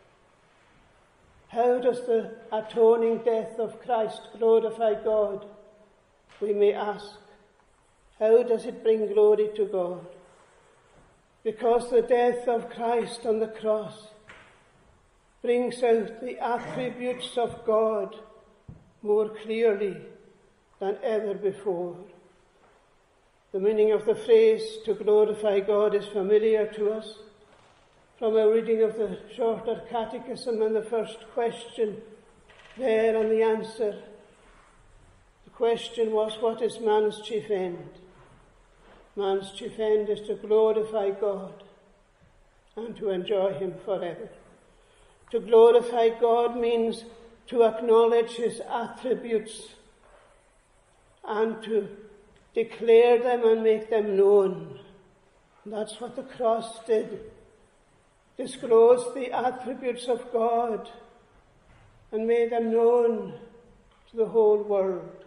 How does the atoning death of Christ glorify God? We may ask. How does it bring glory to God? Because the death of Christ on the cross brings out the attributes of God more clearly than ever before. The meaning of the phrase to glorify God is familiar to us from our reading of the Shorter Catechism, and the first question there, and the answer, the question was, what is man's chief end? Man's chief end is to glorify God and to enjoy him forever. To glorify God means to acknowledge his attributes and to declare them and make them known. That's what the cross did. Disclosed the attributes of God and made them known to the whole world.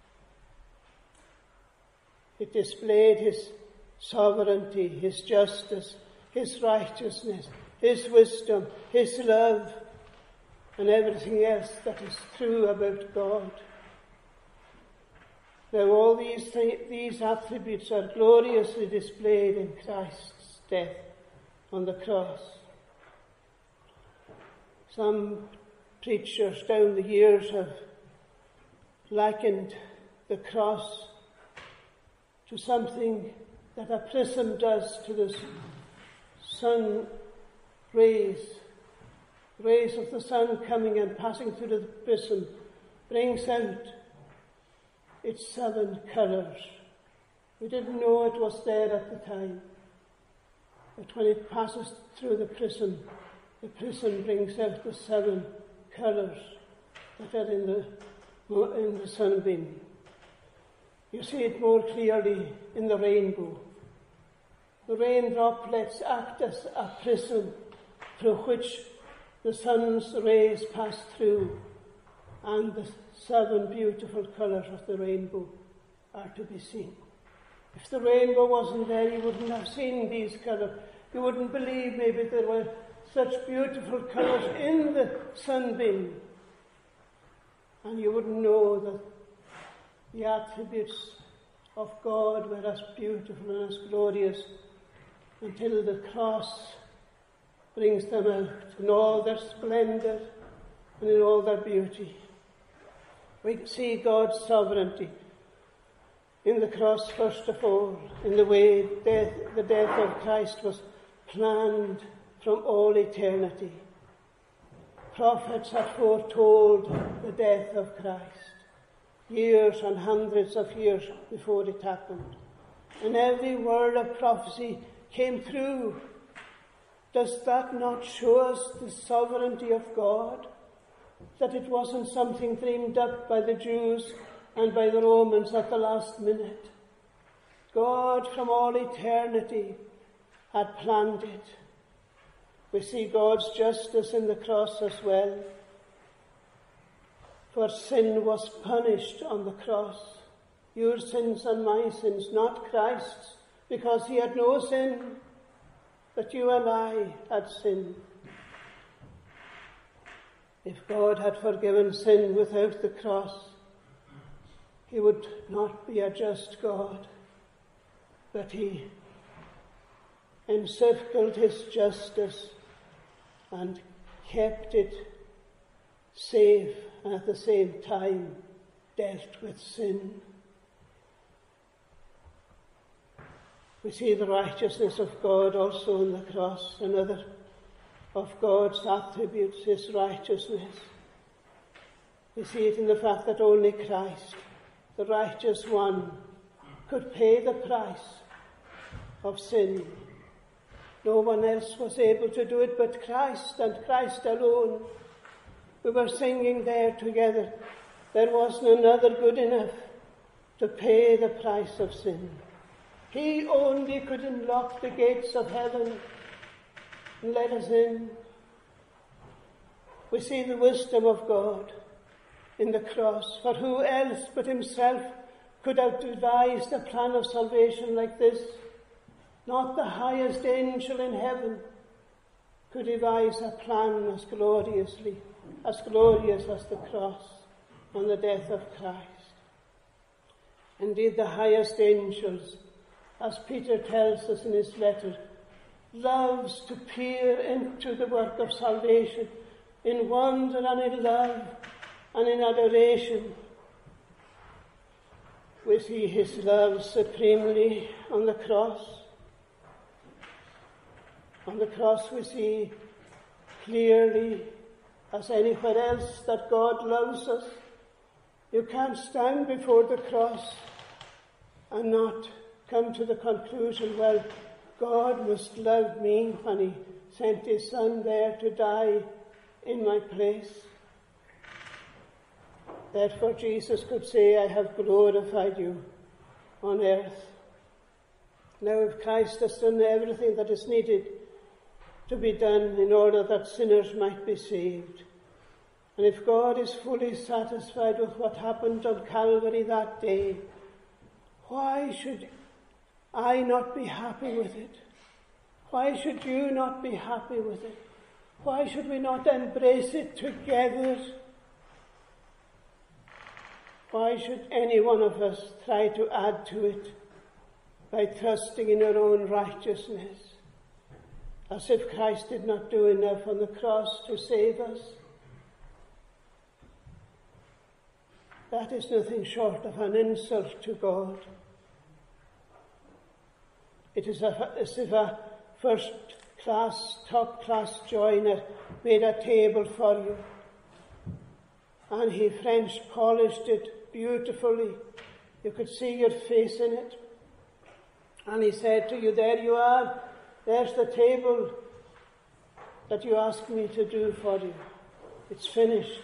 It displayed his sovereignty, his justice, his righteousness, his wisdom, his love, and everything else that is true about God. Now all these th- these attributes are gloriously displayed in Christ's death on the cross. Some preachers down the years have likened the cross to something that a prism does to the sun rays. Rays of the sun coming and passing through the prism brings out its seven colours. We didn't know it was there at the time. But when it passes through the prism, the prism brings out the seven colours that are in the, in the sunbeam. You see it more clearly in the rainbow. The rain droplets act as a prism through which the sun's rays pass through, and the seven beautiful colours of the rainbow are to be seen. If the rainbow wasn't there, you wouldn't have seen these colours. You wouldn't believe maybe there were such beautiful colours in the sunbeam. And you wouldn't know that the attributes of God were as beautiful and as glorious until the cross brings them out in all their splendour and in all their beauty. We see God's sovereignty in the cross first of all, in the way death, the death of Christ was planned from all eternity. Prophets had foretold the death of Christ years and hundreds of years before it happened. And every word of prophecy came true. Does that not show us the sovereignty of God? That it wasn't something dreamed up by the Jews and by the Romans at the last minute. God from all eternity had planned it. We see God's justice in the cross as well. For sin was punished on the cross. Your sins and my sins, not Christ's, because he had no sin, but you and I had sin. If God had forgiven sin without the cross, he would not be a just God, but he encircled his justice and kept it safe, and at the same time dealt with sin. We see the righteousness of God also on the cross. Another of God's attributes is righteousness. We see it in the fact that only Christ, the righteous one, could pay the price of sin. No one else was able to do it but Christ, and Christ alone. We were singing there together, there wasn't another good enough to pay the price of sin. He only could unlock the gates of heaven and let us in. We see the wisdom of God in the cross, for who else but himself could have devised a plan of salvation like this? Not the highest angel in heaven could devise a plan as gloriously, as glorious as the cross and the death of Christ. Indeed, the highest angels, as Peter tells us in his letter, loves to peer into the work of salvation in wonder and in love and in adoration. We see his love supremely on the cross. On the cross we see clearly as anywhere else that God loves us. You can't stand before the cross and not come to the conclusion, well, God must love me when he sent his Son there to die in my place. Therefore Jesus could say, I have glorified you on earth. Now if Christ has done everything that is needed to be done in order that sinners might be saved, and if God is fully satisfied with what happened on Calvary that day, why should I not be happy with it? Why should you not be happy with it? Why should we not embrace it together? Why should any one of us try to add to it by trusting in our own righteousness, as if Christ did not do enough on the cross to save us? That is nothing short of an insult to God. It is as if a first-class, top-class joiner made a table for you, and he French polished it beautifully. You could see your face in it. And he said to you, there you are, there's the table that you asked me to do for you. It's finished.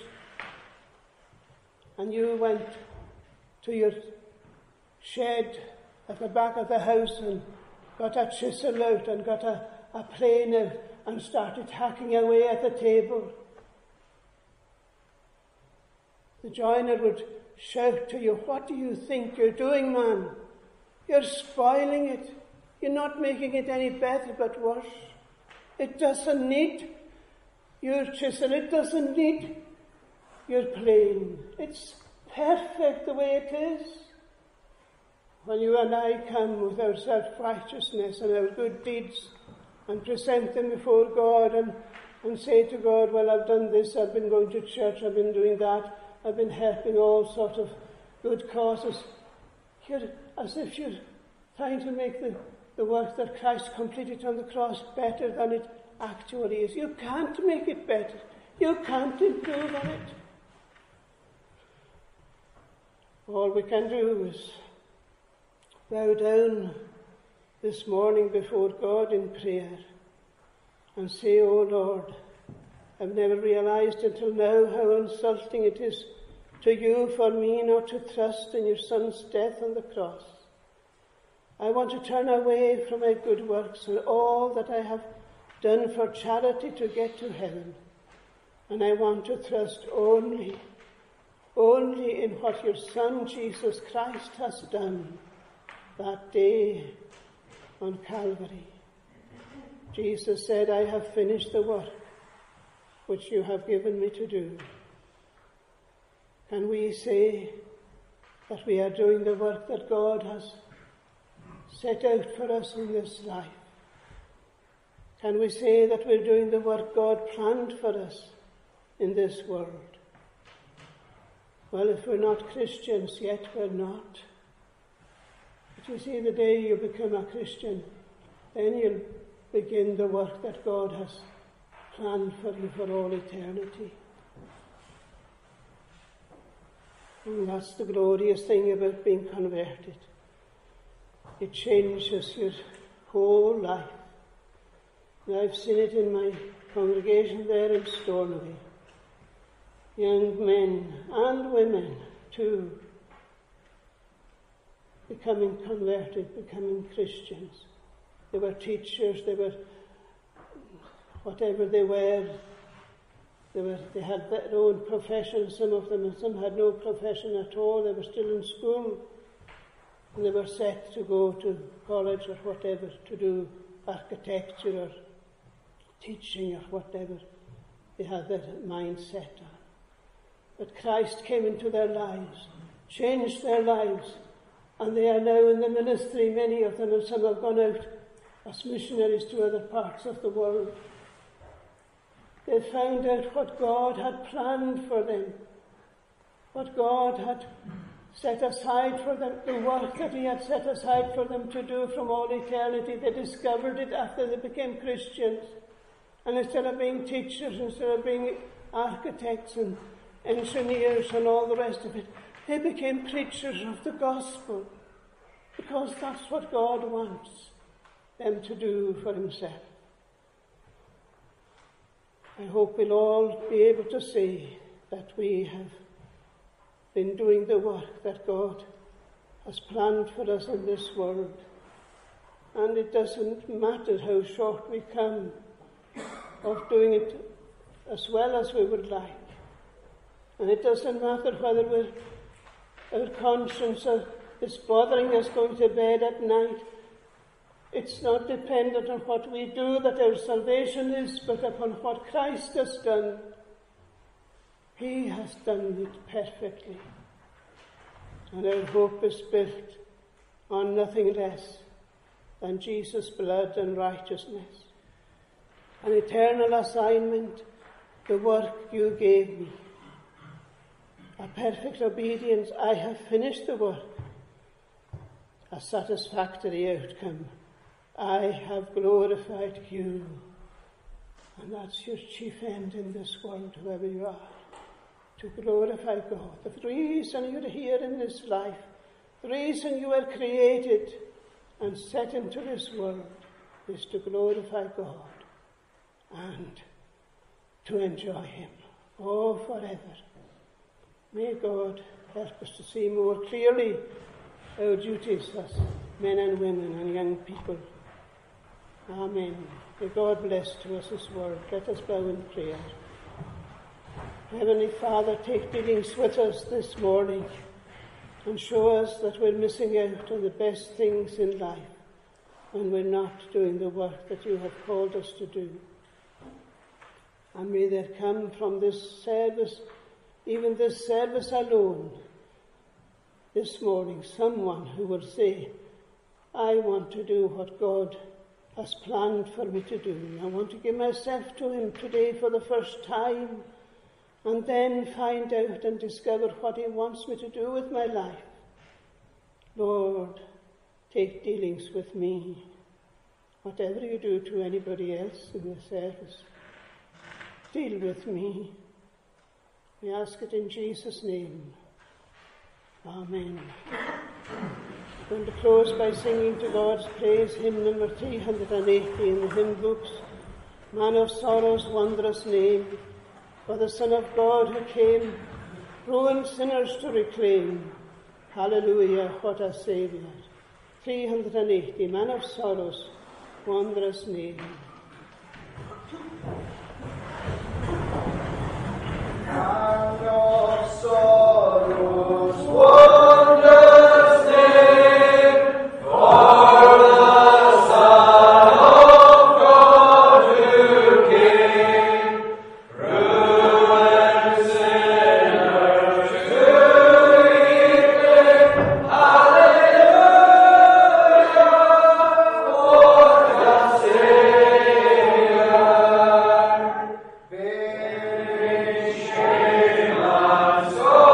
And you went to your shed at the back of the house and got a chisel out and got a, a plane out and started hacking away at the table. The joiner would shout to you, what do you think you're doing, man? You're spoiling it. You're not making it any better, but worse. It doesn't need your chisel. It doesn't need your plane. It's perfect the way it is. When you and I come with our self-righteousness and our good deeds and present them before God and, and say to God, well, I've done this, I've been going to church, I've been doing that, I've been helping all sorts of good causes. You're as if you're trying to make the, the work that Christ completed on the cross better than it actually is. You can't make it better. You can't improve on it. All we can do is bow down this morning before God in prayer and say, oh Lord, I've never realized until now how insulting it is to you for me not to trust in your Son's death on the cross. I want to turn away from my good works and all that I have done for charity to get to heaven. And I want to trust only, only in what your Son Jesus Christ has done that day on Calvary. Jesus said, I have finished the work which you have given me to do. Can we say that we are doing the work that God has set out for us in this life? Can we say that we're doing the work God planned for us in this world? Well, if we're not Christians yet, we're not. But you see, the day you become a Christian, then you'll begin the work that God has planned for you for all eternity. And that's the glorious thing about being converted. It changes your whole life. And I've seen it in my congregation there in Stornoway. Young men and women too, becoming converted, becoming Christians. They were teachers, they were whatever they were. They were, they had their own profession, some of them, and some had no profession at all. They were still in school, and they were set to go to college or whatever, to do architecture or teaching or whatever they had their mind set on. But Christ came into their lives, changed their lives, and they are now in the ministry, many of them, and some have gone out as missionaries to other parts of the world. They found out what God had planned for them, what God had set aside for them, the work that He had set aside for them to do from all eternity. They discovered it after they became Christians. And instead of being teachers, instead of being architects and engineers and all the rest of it. They became preachers of the gospel because that's what God wants them to do for himself. I hope we'll all be able to say that we have been doing the work that God has planned for us in this world. And it doesn't matter how short we come of doing it as well as we would like. And it doesn't matter whether we're, our conscience is bothering us going to bed at night. It's not dependent on what we do that our salvation is, but upon what Christ has done. He has done it perfectly. And our hope is built on nothing less than Jesus' blood and righteousness. An eternal assignment, the work you gave me. A perfect obedience, I have finished the work. A satisfactory outcome, I have glorified you. And that's your chief end in this world, whoever you are, to glorify God. The reason you're here in this life, the reason you were created and set into this world is to glorify God and to enjoy him, oh, forever. May God help us to see more clearly our duties as men and women and young people. Amen. May God bless to us his word. Let us bow in prayer. Heavenly Father, take dealings with us this morning and show us that we're missing out on the best things in life when we're not doing the work that you have called us to do. And may there come from this service, even this service alone, this morning, someone who will say, I want to do what God has planned for me to do. I want to give myself to him today for the first time, and then find out and discover what he wants me to do with my life. Lord, take dealings with me. Whatever you do to anybody else in the service, deal with me. We ask it in Jesus' name. Amen. I'm going to close by singing to God's praise, hymn number three hundred eighty in the hymn books. Man of sorrows, wondrous name, for the Son of God who came, ruined sinners to reclaim. Hallelujah, what a Saviour. three hundred eighty, Man of sorrows, wondrous name. Man of sorrows, wondrous name, for the Son of God who came, ruined sinners to reclaim. Hallelujah, what a Saviour. Bearing shame and sorrow.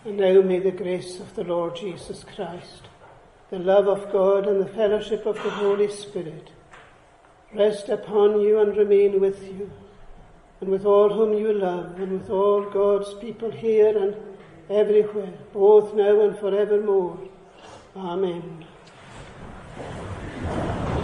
And now may the grace of the Lord Jesus Christ, the love of God, and the fellowship of the Holy Spirit rest upon you and remain with you, and with all whom you love, and with all God's people here and everywhere, both now and forevermore. Amen.